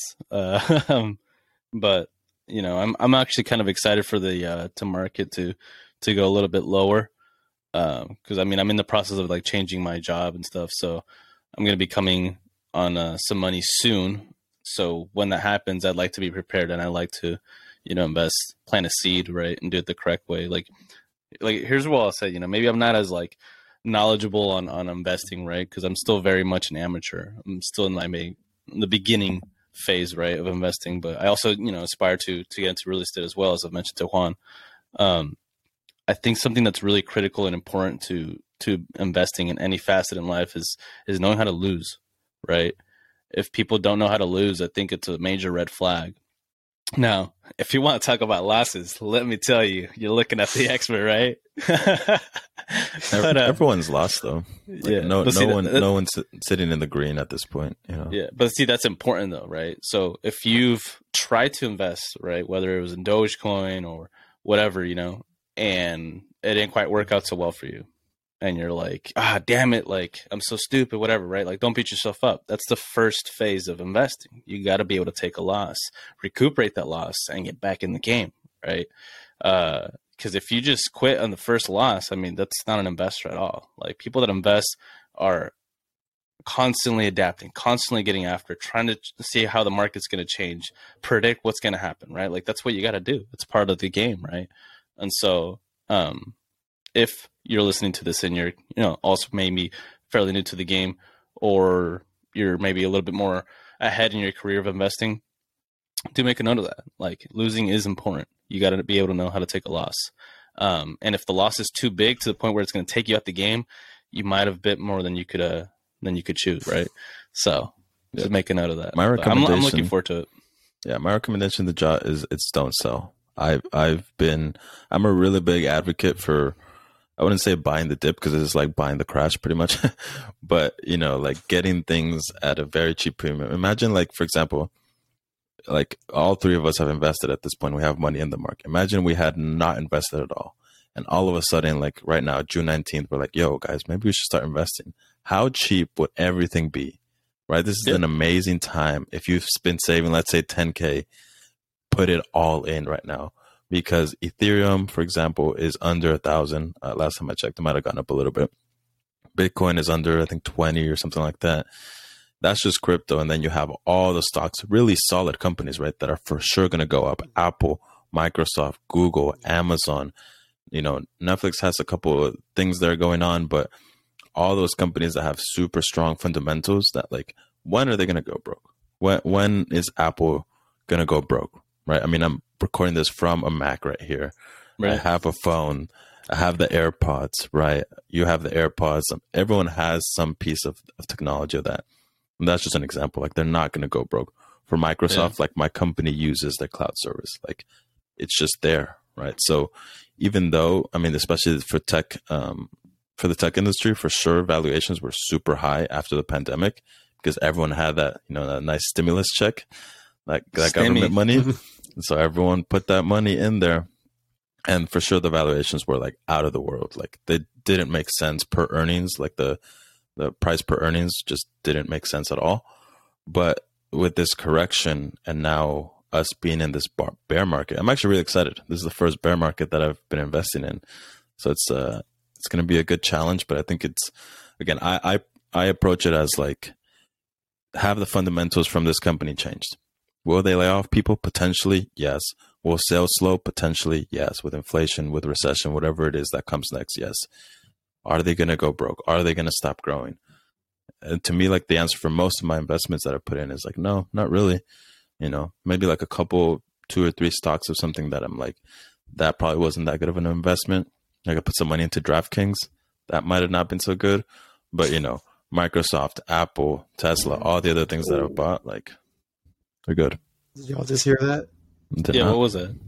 [SPEAKER 3] But I'm actually kind of excited for the to market to go a little bit lower, because I mean I'm in the process of like changing my job and stuff, so I'm going to be coming on some money soon. So when that happens, I'd like to be prepared, and I like to invest, plant a seed, right, and do it the correct way. Like here's what I'll say. Maybe I'm not as like knowledgeable on investing, right, because I'm still very much an amateur. I'm still in the beginning phase, right, of investing, but I also aspire to get into real estate as well, as I've mentioned to Juan. I think something that's really critical and important to investing in any facet in life is knowing how to lose, right? If people don't know how to lose, I think it's a major red flag. Now, if you want to talk about losses, let me tell you, you're looking at the expert, right?
[SPEAKER 1] But, everyone's lost, though.
[SPEAKER 3] Yeah,
[SPEAKER 1] no one's sitting in the green at this point.
[SPEAKER 3] Yeah, but see, that's important though, right? So if you've tried to invest, right, whether it was in Dogecoin or whatever, and it didn't quite work out so well for you, and you're like, damn it, like I'm so stupid, whatever, right? Like, don't beat yourself up. That's the first phase of investing. You got to be able to take a loss, recuperate that loss, and get back in the game, right? Because if you just quit on the first loss, I mean, that's not an investor at all. Like, people that invest are constantly adapting, constantly getting after, trying to see how the market's going to change, predict what's going to happen, right? Like, that's what you got to do. It's part of the game, right? And so, if you're listening to this and you're, also maybe fairly new to the game, or you're maybe a little bit more ahead in your career of investing, do make a note of that. Like, losing is important. You got to be able to know how to take a loss. And if the loss is too big to the point where it's going to take you out the game, you might have bit more than you could chew, right? So just make a note of that.
[SPEAKER 1] My recommendation,
[SPEAKER 3] I'm looking forward to it.
[SPEAKER 1] Yeah, my recommendation to Jot is it's don't sell. I'm a really big advocate for, I wouldn't say buying the dip because it's like buying the crash pretty much, but like getting things at a very cheap premium. Imagine, like, for example, like all three of us have invested at this point. We have money in the market. Imagine we had not invested at all. And all of a sudden, like right now, June 19th, we're like, yo, guys, maybe we should start investing. How cheap would everything be, right? This is an amazing time. If you've been saving, let's say 10K, put it all in right now. Because Ethereum, for example, is under 1,000. Last time I checked, it might have gone up a little bit. Bitcoin is under, I think, 20 or something like that. That's just crypto. And then you have all the stocks, really solid companies, right, that are for sure going to go up. Apple, Microsoft, Google, Amazon. Netflix has a couple of things that are going on, but all those companies that have super strong fundamentals that, like, when are they going to go broke? When is Apple going to go broke, right? I mean, I'm recording this from a Mac right here. Right. I have a phone. I have the AirPods, right? You have the AirPods. Everyone has some piece of technology of that. And that's just an example. Like, they're not going to go broke. For Microsoft, like, my company uses their cloud service. Like, it's just there, right? So even though, I mean, especially for tech, for the tech industry, for sure, valuations were super high after the pandemic because everyone had that, that nice stimulus check, that government money. So everyone put that money in there. And for sure, the valuations were like out of the world. Like, they didn't make sense per earnings. Like the price per earnings just didn't make sense at all. But with this correction and now us being in this bear market, I'm actually really excited. This is the first bear market that I've been investing in. So it's going to be a good challenge, but I think it's, again, I approach it as like, have the fundamentals from this company changed? Will they lay off people? Potentially, yes. Will sales slow? Potentially, yes. With inflation, with recession, whatever it is that comes next, yes. Are they going to go broke? Are they going to stop growing? And to me, like, the answer for most of my investments that I put in is like, no, not really. Maybe like a couple, 2 or 3 stocks of something that I'm like, that probably wasn't that good of an investment. I could put some money into DraftKings. That might have not been so good. But, Microsoft, Apple, Tesla, all the other things that I've bought, like, they're good.
[SPEAKER 2] Did y'all just hear that?
[SPEAKER 3] What was that?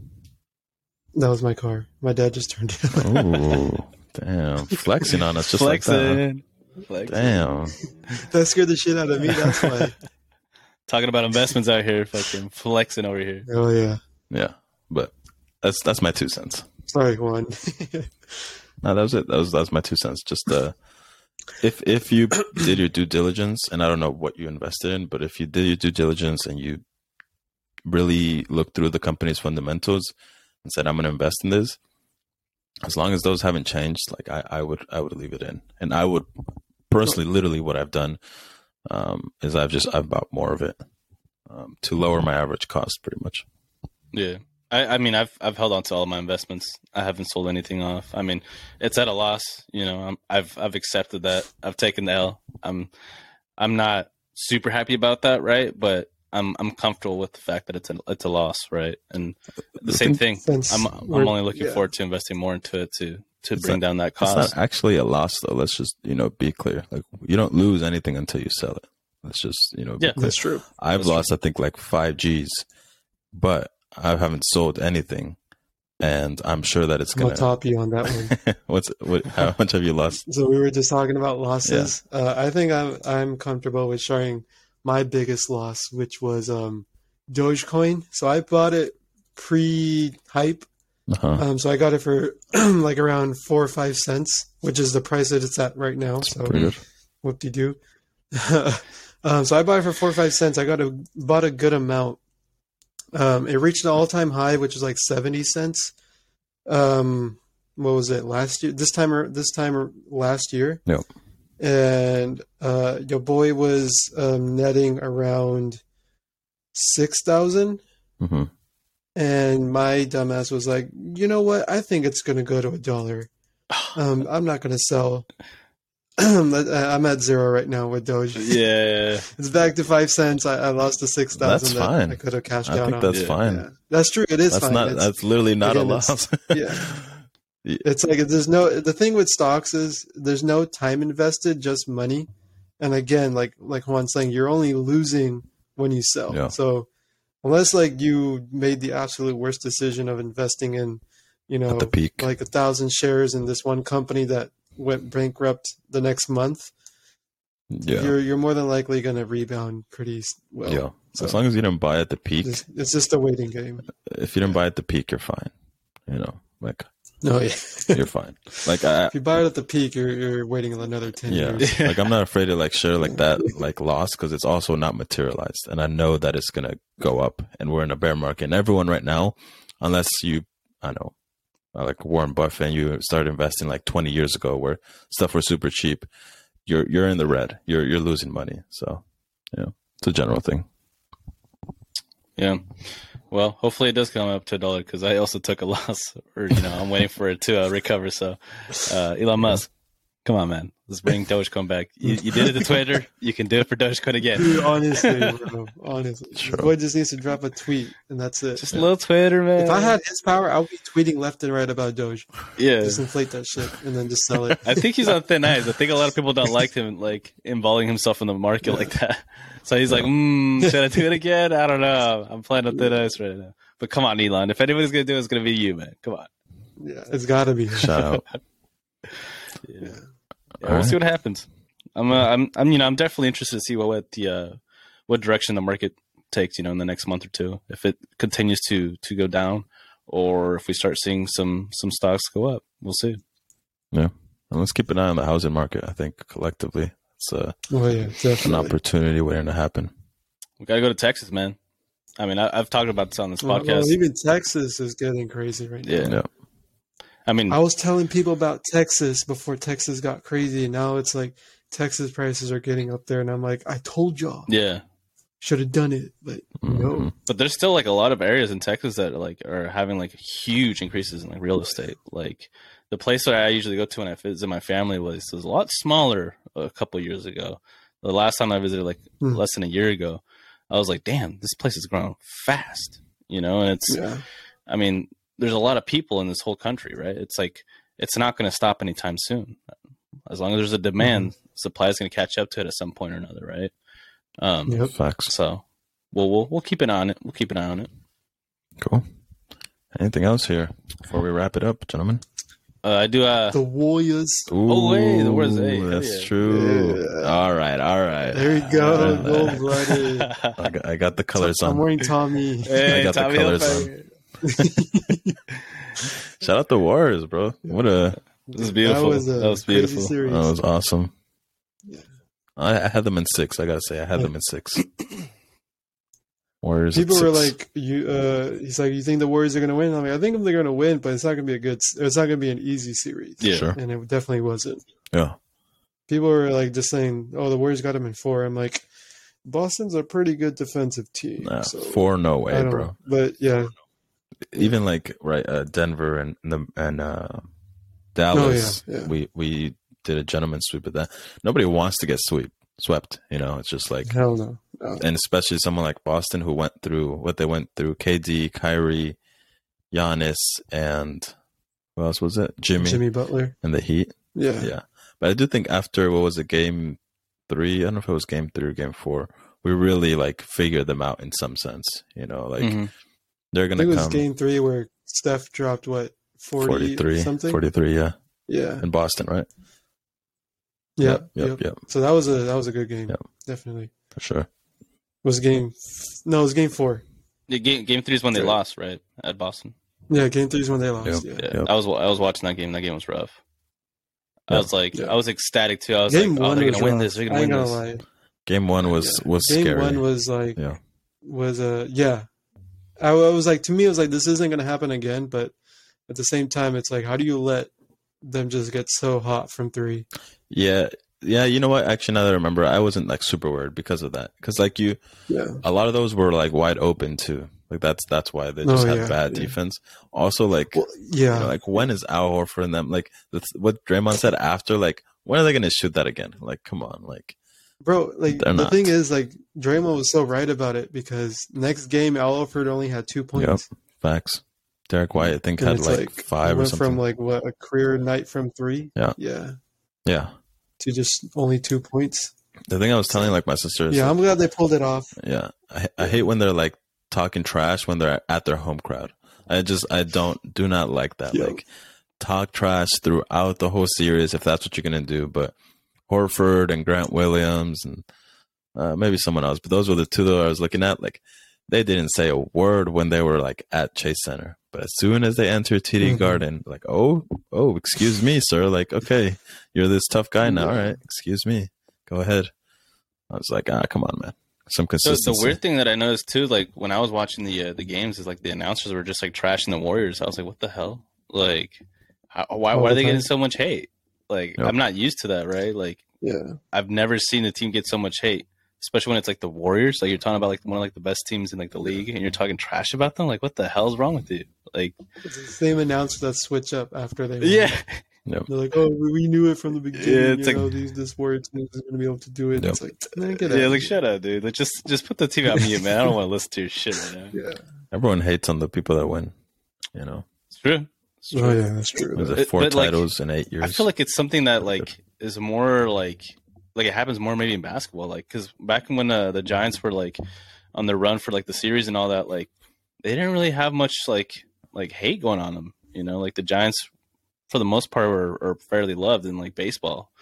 [SPEAKER 2] That was my car. My dad just turned it on.
[SPEAKER 1] Oh, damn. Flexing on us just Flexing. Like that. Damn.
[SPEAKER 2] That scared the shit out of me. That's why.
[SPEAKER 3] Talking about investments out here, fucking flexing over here.
[SPEAKER 2] Oh, yeah.
[SPEAKER 1] Yeah. But that's my 2 cents.
[SPEAKER 2] Sorry, Juan.
[SPEAKER 1] No, that was it. That was my 2 cents. Just if you did your due diligence, and I don't know what you invested in, but if you did your due diligence and you really looked through the company's fundamentals and said, I'm going to invest in this, as long as those haven't changed, like I would leave it in. And I would personally, literally, what I've done is I've bought more of it to lower my average cost, pretty much.
[SPEAKER 3] Yeah. I mean, I've held on to all of my investments. I haven't sold anything off. I mean, it's at a loss. I've accepted that. I've taken the L. I'm not super happy about that, right? But I'm comfortable with the fact that it's a loss, right? And the same thing. I'm only looking forward to investing more into it to bring down that cost.
[SPEAKER 1] It's not actually a loss, though. Let's just be clear. Like, you don't lose anything until you sell it. Let's just
[SPEAKER 3] yeah, that's true.
[SPEAKER 1] I've lost, I think, like 5 G's, but I haven't sold anything, and I'm sure that it's gonna.
[SPEAKER 2] I'll top you on that
[SPEAKER 1] one. How much have you lost?
[SPEAKER 2] So we were just talking about losses. Yeah. I think I'm comfortable with sharing my biggest loss, which was Dogecoin. So I bought it pre-hype,
[SPEAKER 1] Uh-huh.
[SPEAKER 2] So I got it for like around 4 or 5 cents, which is the price that it's at right now. So
[SPEAKER 1] Pretty good.
[SPEAKER 2] whoop-de-doo. So I bought it for 4 or 5 cents. Bought a good amount. It reached an all-time high, which was like 70 cents. What was it last year? This time last year.
[SPEAKER 1] Yep.
[SPEAKER 2] And your boy was netting around 6,000.
[SPEAKER 1] Mm-hmm.
[SPEAKER 2] And my dumbass was like, you know what? I think it's going to go to $1. I'm not going to sell. I'm at 0 right now with Doge.
[SPEAKER 3] Yeah.
[SPEAKER 2] It's back to 5 cents. I lost the 6,000
[SPEAKER 1] That's fine.
[SPEAKER 2] I could have cashed
[SPEAKER 1] I
[SPEAKER 2] out
[SPEAKER 1] think
[SPEAKER 2] on.
[SPEAKER 1] that's
[SPEAKER 3] Yeah.
[SPEAKER 1] fine.
[SPEAKER 2] Yeah. That's true. It is
[SPEAKER 1] That's
[SPEAKER 2] fine.
[SPEAKER 1] not. That's literally not a
[SPEAKER 2] again,
[SPEAKER 1] loss.
[SPEAKER 2] Yeah. It's like the thing with stocks is there's no time invested, just money. And again, like Juan's saying, you're only losing when you sell.
[SPEAKER 1] Yeah.
[SPEAKER 2] So unless like you made the absolute worst decision of investing in,
[SPEAKER 1] At the peak.
[SPEAKER 2] like 1,000 shares in this one company that went bankrupt the next month,
[SPEAKER 1] Yeah.
[SPEAKER 2] you're more than likely going to rebound pretty well.
[SPEAKER 1] Yeah.
[SPEAKER 2] So
[SPEAKER 1] As long as you didn't buy at the peak,
[SPEAKER 2] it's just a waiting game.
[SPEAKER 1] if you didn't buy at the peak, you're fine. Like
[SPEAKER 2] No, yeah.
[SPEAKER 1] you're fine. Like
[SPEAKER 2] If you buy it at the peak, you're waiting another 10
[SPEAKER 1] yeah,
[SPEAKER 2] years.
[SPEAKER 1] like I'm not afraid to like share like that like loss because it's also not materialized, and I know that it's gonna go up, and we're in a bear market, and everyone right now, unless you, I know, like Warren Buffett, and you started investing like 20 years ago where stuff was super cheap, you're in the red, you're losing money. So it's a general thing.
[SPEAKER 3] Yeah. Well, hopefully it does come up to $1 because I also took a loss, or I'm waiting for it to recover. So, Elon Musk, come on, man, let's bring Dogecoin back. You did it to Twitter, you can do it for Dogecoin again.
[SPEAKER 2] Dude, honestly, bro, honestly,
[SPEAKER 1] Sure.
[SPEAKER 2] this boy just needs to drop a tweet, and that's it.
[SPEAKER 3] Just a little Twitter, man.
[SPEAKER 2] If I had his power, I would be tweeting left and right about Doge.
[SPEAKER 3] yeah.
[SPEAKER 2] Just inflate that shit and then just sell it.
[SPEAKER 3] I think he's on thin ice. I think a lot of people don't like him, like involving himself in the market like that. So he's like, should I do it again? I don't know. I'm playing on thin ice right now. But come on, Elon. If anybody's gonna do it, it's gonna be you, man. Come on.
[SPEAKER 2] Yeah, it's got to be.
[SPEAKER 1] Shout out.
[SPEAKER 3] Yeah.
[SPEAKER 1] All
[SPEAKER 3] We'll
[SPEAKER 1] right.
[SPEAKER 3] see what happens. I'm definitely interested to see what direction the market takes, in the next month or two. If it continues to go down, or if we start seeing some stocks go up, we'll see.
[SPEAKER 1] Yeah, and let's keep an eye on the housing market. I think collectively, it's
[SPEAKER 2] Oh yeah,
[SPEAKER 1] an
[SPEAKER 2] definitely.
[SPEAKER 1] opportunity waiting to happen.
[SPEAKER 3] We gotta go to Texas, man. I mean, I've talked about this on this
[SPEAKER 2] Well,
[SPEAKER 3] podcast.
[SPEAKER 2] even Texas is getting crazy right now.
[SPEAKER 3] Yeah.
[SPEAKER 1] Yeah,
[SPEAKER 3] I mean,
[SPEAKER 2] I was telling people about Texas before Texas got crazy, and now it's like Texas prices are getting up there, and I'm like, I told y'all,
[SPEAKER 3] yeah.
[SPEAKER 2] should have done it, but no.
[SPEAKER 3] But there's still like a lot of areas in Texas that are having like huge increases in like real estate. Like the place that I usually go to when I visit my family was a lot smaller a couple years ago. The last time I visited, like less than a year ago, I was like, damn, this place is growing fast, and it's,
[SPEAKER 2] Yeah.
[SPEAKER 3] I mean, there's a lot of people in this whole country, right? It's like, it's not going to stop anytime soon. As long as there's a demand, supply is going to catch up to it at some point or another, right?
[SPEAKER 2] Yep.
[SPEAKER 1] facts.
[SPEAKER 3] So, we'll keep an eye on it. We'll keep an eye on it.
[SPEAKER 1] Cool. Anything else here before we wrap it up, gentlemen?
[SPEAKER 3] I do.
[SPEAKER 2] The Warriors.
[SPEAKER 3] Oh, wait, the words, hey, hell
[SPEAKER 1] that's
[SPEAKER 3] yeah.
[SPEAKER 1] true.
[SPEAKER 2] Yeah.
[SPEAKER 1] All right.
[SPEAKER 2] There you go.
[SPEAKER 1] All
[SPEAKER 2] Go,
[SPEAKER 1] right.
[SPEAKER 2] buddy.
[SPEAKER 1] I got the colors
[SPEAKER 2] I'm
[SPEAKER 1] on.
[SPEAKER 2] wearing Tommy.
[SPEAKER 3] Hey,
[SPEAKER 1] I got the
[SPEAKER 3] Tommy
[SPEAKER 1] colors
[SPEAKER 3] Hilfiger.
[SPEAKER 1] Shout out the Warriors, bro. What a
[SPEAKER 3] This is beautiful. That was
[SPEAKER 2] crazy
[SPEAKER 3] beautiful.
[SPEAKER 2] series.
[SPEAKER 1] that was awesome.
[SPEAKER 2] Yeah.
[SPEAKER 1] I had them in 6. I gotta say, I had them in 6. Warriors.
[SPEAKER 2] People
[SPEAKER 1] at
[SPEAKER 2] were
[SPEAKER 1] 6.
[SPEAKER 2] like, he's like, you think the Warriors are going to win? I'm like, I think they're going to win, but it's not going to be it's not going to be an easy series.
[SPEAKER 3] Yeah.
[SPEAKER 1] Sure.
[SPEAKER 2] And it definitely wasn't.
[SPEAKER 1] Yeah.
[SPEAKER 2] People were like just saying, oh, the Warriors got them in 4. I'm like, Boston's a pretty good defensive team.
[SPEAKER 1] Nah,
[SPEAKER 2] so
[SPEAKER 1] 4, no
[SPEAKER 2] I
[SPEAKER 1] way,
[SPEAKER 2] don't
[SPEAKER 1] bro.
[SPEAKER 2] know. But yeah.
[SPEAKER 1] Even like Denver and Dallas.
[SPEAKER 2] Oh, yeah.
[SPEAKER 1] We did a gentleman's sweep of that. Nobody wants to get swept. It's just like,
[SPEAKER 2] Hell no. No.
[SPEAKER 1] and especially someone like Boston who went through what they went through. KD, Kyrie, Giannis, and who else was it?
[SPEAKER 2] Jimmy Butler.
[SPEAKER 1] and the Heat.
[SPEAKER 2] Yeah.
[SPEAKER 1] Yeah. But I do think after, what was it, game 3? I don't know if it was game 3 or game 4. We really like figured them out in some sense. Like
[SPEAKER 3] Mhm.
[SPEAKER 1] they're
[SPEAKER 2] I
[SPEAKER 1] going
[SPEAKER 2] think
[SPEAKER 1] to
[SPEAKER 2] it was
[SPEAKER 1] come
[SPEAKER 2] game 3 where Steph dropped, 43 something?
[SPEAKER 1] 43, yeah.
[SPEAKER 2] Yeah.
[SPEAKER 1] In Boston, right?
[SPEAKER 2] Yep.
[SPEAKER 1] Yep.
[SPEAKER 2] So that was a good game.
[SPEAKER 1] Yep.
[SPEAKER 2] Definitely.
[SPEAKER 1] For sure.
[SPEAKER 2] It was game 4.
[SPEAKER 3] Yeah, game 3 is when they
[SPEAKER 2] Right.
[SPEAKER 3] lost, right, at Boston.
[SPEAKER 2] Yeah, game 3 is when they lost.
[SPEAKER 1] Yep.
[SPEAKER 2] Yeah.
[SPEAKER 3] Yeah, I was watching that game. That game was rough. I was like,
[SPEAKER 2] Yeah.
[SPEAKER 3] I was ecstatic too. I was
[SPEAKER 2] Game
[SPEAKER 3] like, oh,
[SPEAKER 2] 1
[SPEAKER 3] they're
[SPEAKER 2] was
[SPEAKER 3] gonna win
[SPEAKER 2] rough.
[SPEAKER 3] this. They're
[SPEAKER 2] I
[SPEAKER 3] gonna
[SPEAKER 2] ain't
[SPEAKER 3] win
[SPEAKER 2] gonna
[SPEAKER 3] this.
[SPEAKER 2] lie.
[SPEAKER 1] Game 1 was
[SPEAKER 2] Game
[SPEAKER 1] scary.
[SPEAKER 2] 1 was like,
[SPEAKER 1] Yeah.
[SPEAKER 2] yeah. I was like, to me, it was like, this isn't gonna happen again. But at the same time, it's like, how do you let them just get so hot from 3?
[SPEAKER 1] Yeah. You know what? Actually, now that I remember, I wasn't like super worried because of that. Because like
[SPEAKER 2] Yeah.
[SPEAKER 1] a lot of those were like wide open too. Like that's why they just had bad defense. Also, like,
[SPEAKER 2] Well, yeah.
[SPEAKER 1] you know, like when is Al Horford and them like what Draymond said after? Like, when are they going to shoot that again? Like, come on, like,
[SPEAKER 2] Bro, like
[SPEAKER 1] they're
[SPEAKER 2] the
[SPEAKER 1] not.
[SPEAKER 2] thing is, like Draymond was so right about it because next game Al Horford only had 2 points.
[SPEAKER 1] Yep, facts. Derek White, I think,
[SPEAKER 2] And
[SPEAKER 1] had
[SPEAKER 2] it's
[SPEAKER 1] like 5 or
[SPEAKER 2] went
[SPEAKER 1] something.
[SPEAKER 2] from like what a career night from 3.
[SPEAKER 1] Yeah.
[SPEAKER 2] Yeah. To just only 2 points.
[SPEAKER 1] The thing I was telling like my sister is,
[SPEAKER 2] Yeah, I'm glad they pulled it off.
[SPEAKER 1] yeah, I hate when they're like talking trash when they're at their home crowd. I do not like that.
[SPEAKER 2] Yeah.
[SPEAKER 1] Like, talk trash throughout the whole series if that's what you're gonna do. But Horford and Grant Williams and maybe someone else, but those were the two that I was looking at. Like, they didn't say a word when they were like at Chase Center, but as soon as they entered TD Garden, like, oh, excuse me, sir. Like, okay, you're this tough guy now. All right, excuse me, go ahead. I was like, come on, man. Some
[SPEAKER 3] So
[SPEAKER 1] consistency.
[SPEAKER 3] the weird thing that I noticed too, like when I was watching the games, is like the announcers were just like trashing the Warriors. I was like, what the hell? Like, why are they getting so much hate? Like,
[SPEAKER 1] Yep.
[SPEAKER 3] I'm not used to that, right? Like,
[SPEAKER 2] Yeah.
[SPEAKER 3] I've never seen a team get so much hate, especially when it's like the Warriors. Like, you're talking about like one of like the best teams in like the league, and you're talking trash about them. Like, what the hell's wrong with you? Like,
[SPEAKER 2] It's the same announcer that switch up after they won.
[SPEAKER 3] yeah,
[SPEAKER 2] They're like, oh, we knew it from the beginning.
[SPEAKER 3] Yeah, it's
[SPEAKER 2] you
[SPEAKER 3] like-
[SPEAKER 2] know, this Warrior team is going to be able to do it.
[SPEAKER 1] Yep.
[SPEAKER 2] It's like, man, get
[SPEAKER 3] yeah.
[SPEAKER 2] out.
[SPEAKER 3] Like, shut up, dude. Like, just put the team on mute, man. I don't want to listen to your shit right now.
[SPEAKER 2] Yeah.
[SPEAKER 1] Everyone hates on the people that win. You know,
[SPEAKER 3] It's true. It's true.
[SPEAKER 2] Oh, yeah, that's true.
[SPEAKER 1] was
[SPEAKER 3] But-
[SPEAKER 1] it 4
[SPEAKER 3] but, like,
[SPEAKER 1] titles in 8 years?
[SPEAKER 3] I feel like it's something that like is more like it happens more maybe in basketball, like because back when the Giants were like on their run for like the series and all that, like they didn't really have much like hate going on them. You know, like the Giants for the most part are fairly loved in like baseball.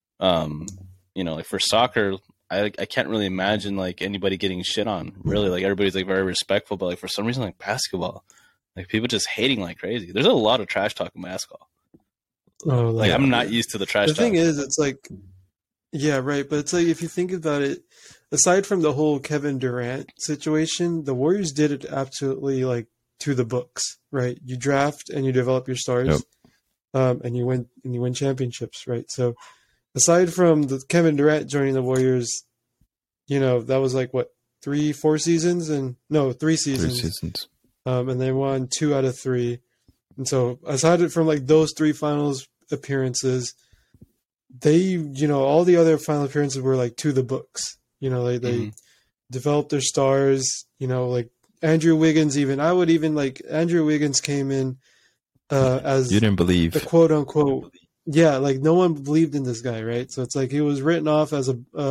[SPEAKER 3] You know, like for soccer, I can't really imagine like anybody getting shit on. Really, like everybody's like very respectful, but like for some reason, like basketball, like people just hating like crazy. There's a lot of trash talk in basketball.
[SPEAKER 2] Oh,
[SPEAKER 3] Like
[SPEAKER 2] yeah.
[SPEAKER 3] I'm not used to the trash
[SPEAKER 2] The
[SPEAKER 3] talk.
[SPEAKER 2] thing is, it's like, yeah, right. But it's like, if you think about it, aside from the whole Kevin Durant situation, the Warriors did it absolutely like to the books, right? You draft and you develop your stars, and you win championships, right? So aside from the Kevin Durant joining the Warriors, you know, that was like what, 3-4 seasons, and no, 3 seasons.
[SPEAKER 1] 3 seasons.
[SPEAKER 2] And they won 2 out of 3. And so aside from like those 3 finals appearances, they, you know, all the other final appearances were like to the books. You know, they
[SPEAKER 3] Mhm.
[SPEAKER 2] developed their stars, you know, like Andrew Wiggins Andrew Wiggins came in as
[SPEAKER 1] You didn't believe.
[SPEAKER 2] the quote unquote, yeah, like no one believed in this guy, right? So it's like he was written off as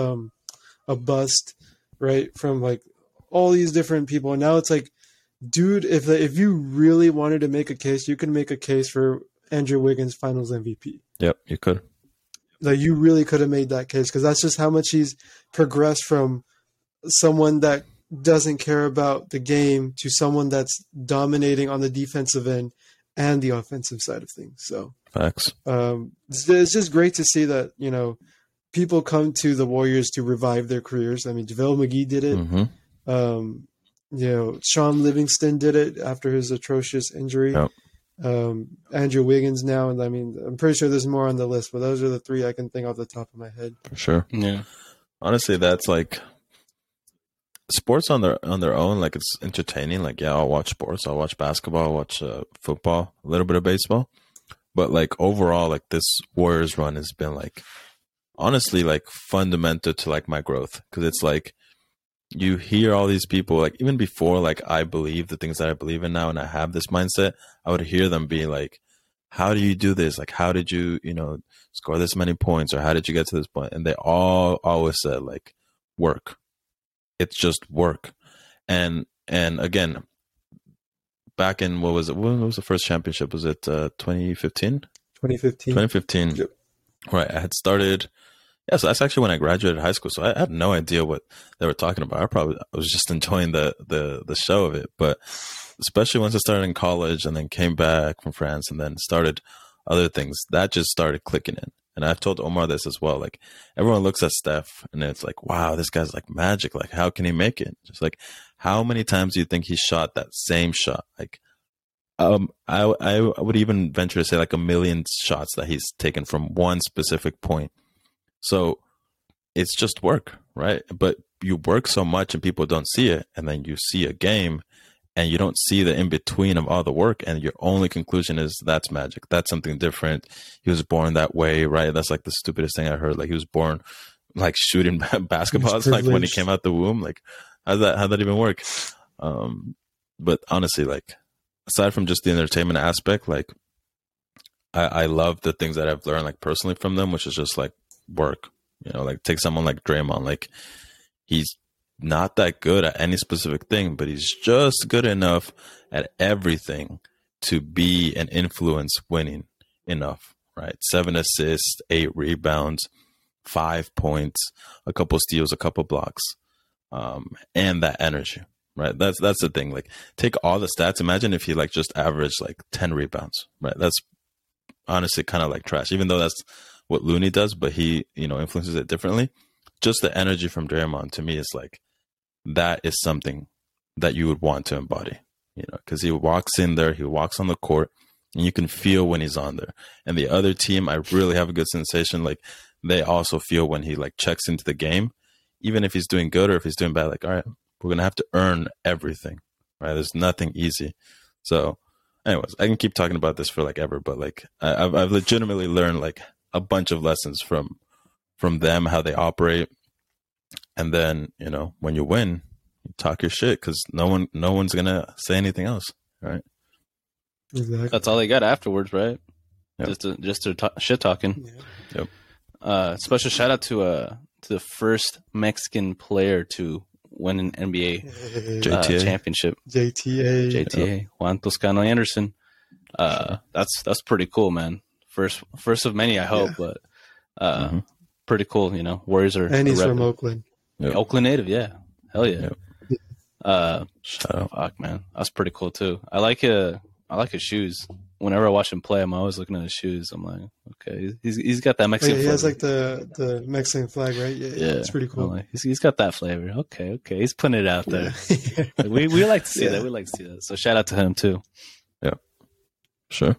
[SPEAKER 2] a bust, right? From like all these different people. And now it's like, dude, if you really wanted to make a case, you can make a case for Andrew Wiggins Finals MVP.
[SPEAKER 1] Yep, you could.
[SPEAKER 2] Like you really could have made that case because that's just how much he's progressed from someone that doesn't care about the game to someone that's dominating on the defensive end and the offensive side of things. So
[SPEAKER 1] Facts.
[SPEAKER 2] it's just great to see that, you know, people come to the Warriors to revive their careers. I mean, JaVale McGee did it.
[SPEAKER 1] Mm-hmm.
[SPEAKER 2] You know, Sean Livingston did it after his atrocious injury.
[SPEAKER 1] Yep.
[SPEAKER 2] Andrew Wiggins now, and I mean, I'm pretty sure there's more on the list, but those are the 3 I can think off the top of my head.
[SPEAKER 1] For sure.
[SPEAKER 3] Yeah.
[SPEAKER 1] Honestly, that's like sports on their own. Like, it's entertaining. Like, yeah, I'll watch sports. I'll watch basketball. I'll watch football. A little bit of baseball. But like overall, like this Warriors run has been like honestly like fundamental to like my growth, because it's like you hear all these people, like even before like I believe the things that I believe in now and I have this mindset, I would hear them be like, how do you do this? Like, how did you, you know, score this many points, or how did you get to this point? And they all always said like work. It's just work. And again, back in what was the first championship? Was it 2015?
[SPEAKER 2] 2015.
[SPEAKER 1] 2015.
[SPEAKER 2] Yep.
[SPEAKER 1] Right. I had started. Yeah, so that's actually when I graduated high school. So I had no idea what they were talking about. I was just enjoying the show of it. But especially once I started in college and then came back from France and then started other things, that just started clicking in. And I've told Omar this as well. Like, everyone looks at Steph and it's like, wow, this guy's like magic. Like, how can he make it? Just like, how many times do you think he shot that same shot? Like, I would even venture to say like 1 million shots that he's taken from one specific point. So it's just work, right? But you work so much and people don't see it. And then you see a game and you don't see the in between of all the work. And your only conclusion is that's magic. That's something different. He was born that way, right? That's like the stupidest thing I heard. Like, he was born like shooting basketballs, like when he came out the womb. Like, how'd that even work? But honestly, like, aside from just the entertainment aspect, like, I love the things that I've learned, like, personally from them, which is just like work. You know, like, take someone like Draymond. Like, he's not that good at any specific thing, but he's just good enough at everything to be an influence winning enough, right? 7 assists, 8 rebounds, 5 points, a couple steals, a couple blocks, and that energy, right? That's the thing. Like, take all the stats. Imagine if he like just averaged like 10 rebounds, right? That's honestly kind of like trash, even though that's what Looney does, but he, you know, influences it differently. Just the energy from Draymond to me is like, that is something that you would want to embody, you know, because he walks in there, he walks on the court, and you can feel when he's on there. And the other team, I really have a good sensation. Like, they also feel when he like checks into the game, even if he's doing good or if he's doing bad, like, all right, we're going to have to earn everything, right? There's nothing easy. So anyways, I can keep talking about this for like ever, but like I've legitimately learned like a bunch of lessons from them, how they operate. And then, you know, when you win, you talk your shit because no one's going to say anything else, right?
[SPEAKER 2] Exactly.
[SPEAKER 3] That's all they got afterwards, right?
[SPEAKER 1] Yep.
[SPEAKER 3] Just to shit talking.
[SPEAKER 2] Yeah.
[SPEAKER 3] Yep. Special shout out to the first Mexican player to win an NBA championship.
[SPEAKER 2] JTA.
[SPEAKER 3] Yep. Juan Toscano Anderson. That's pretty cool, man. First of many, I hope, but pretty cool. You know, Warriors are.
[SPEAKER 2] And he's from Oakland.
[SPEAKER 3] Yep. Oakland native, yeah. Hell yeah.
[SPEAKER 1] Yep.
[SPEAKER 3] Fuck, man, that's pretty cool too. I like his shoes. Whenever I watch him play, I'm always looking at his shoes. I'm like, okay, he's got that Mexican.
[SPEAKER 2] He has like the Mexican flag, right? Yeah, it's pretty cool.
[SPEAKER 3] Like, he's got that flavor. Okay, he's putting it out there. Yeah. Like, we like to see that. We like to see that. So shout out to him too.
[SPEAKER 1] Yeah, sure.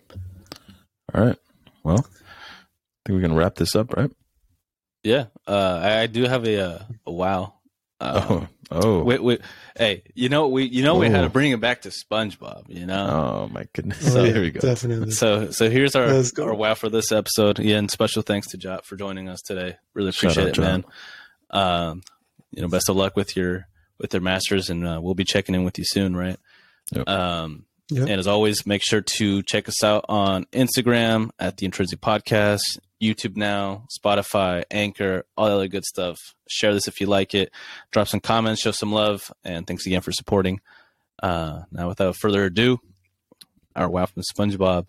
[SPEAKER 1] All right. Well, I think we can wrap this up, right?
[SPEAKER 3] Yeah. I do have a wow. Wait. Hey, we had to bring it back to SpongeBob, you know?
[SPEAKER 1] Oh my goodness. So here we go.
[SPEAKER 2] Definitely.
[SPEAKER 3] So here's our wow for this episode. Yeah, and special thanks to Jot for joining us today. Really appreciate it, man. Best of luck with your masters, and we'll be checking in with you soon, right?
[SPEAKER 1] Yep.
[SPEAKER 3] And as always, make sure to check us out on Instagram at The Intrinsic Podcast, YouTube now, Spotify, Anchor, all the other good stuff. Share this if you like it. Drop some comments, show some love, and thanks again for supporting. Now, without further ado, our wow from SpongeBob.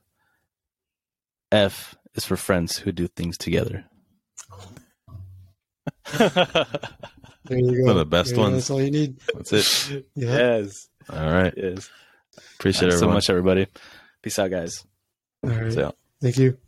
[SPEAKER 3] F is for friends who do things together.
[SPEAKER 2] There you go.
[SPEAKER 1] One of the best ones.
[SPEAKER 2] That's all you need.
[SPEAKER 1] That's it.
[SPEAKER 2] Yeah.
[SPEAKER 3] Yes.
[SPEAKER 1] All right.
[SPEAKER 3] Yes.
[SPEAKER 1] Appreciate it
[SPEAKER 3] so much, everybody. Peace out, guys.
[SPEAKER 2] All right.
[SPEAKER 1] So.
[SPEAKER 2] Thank you.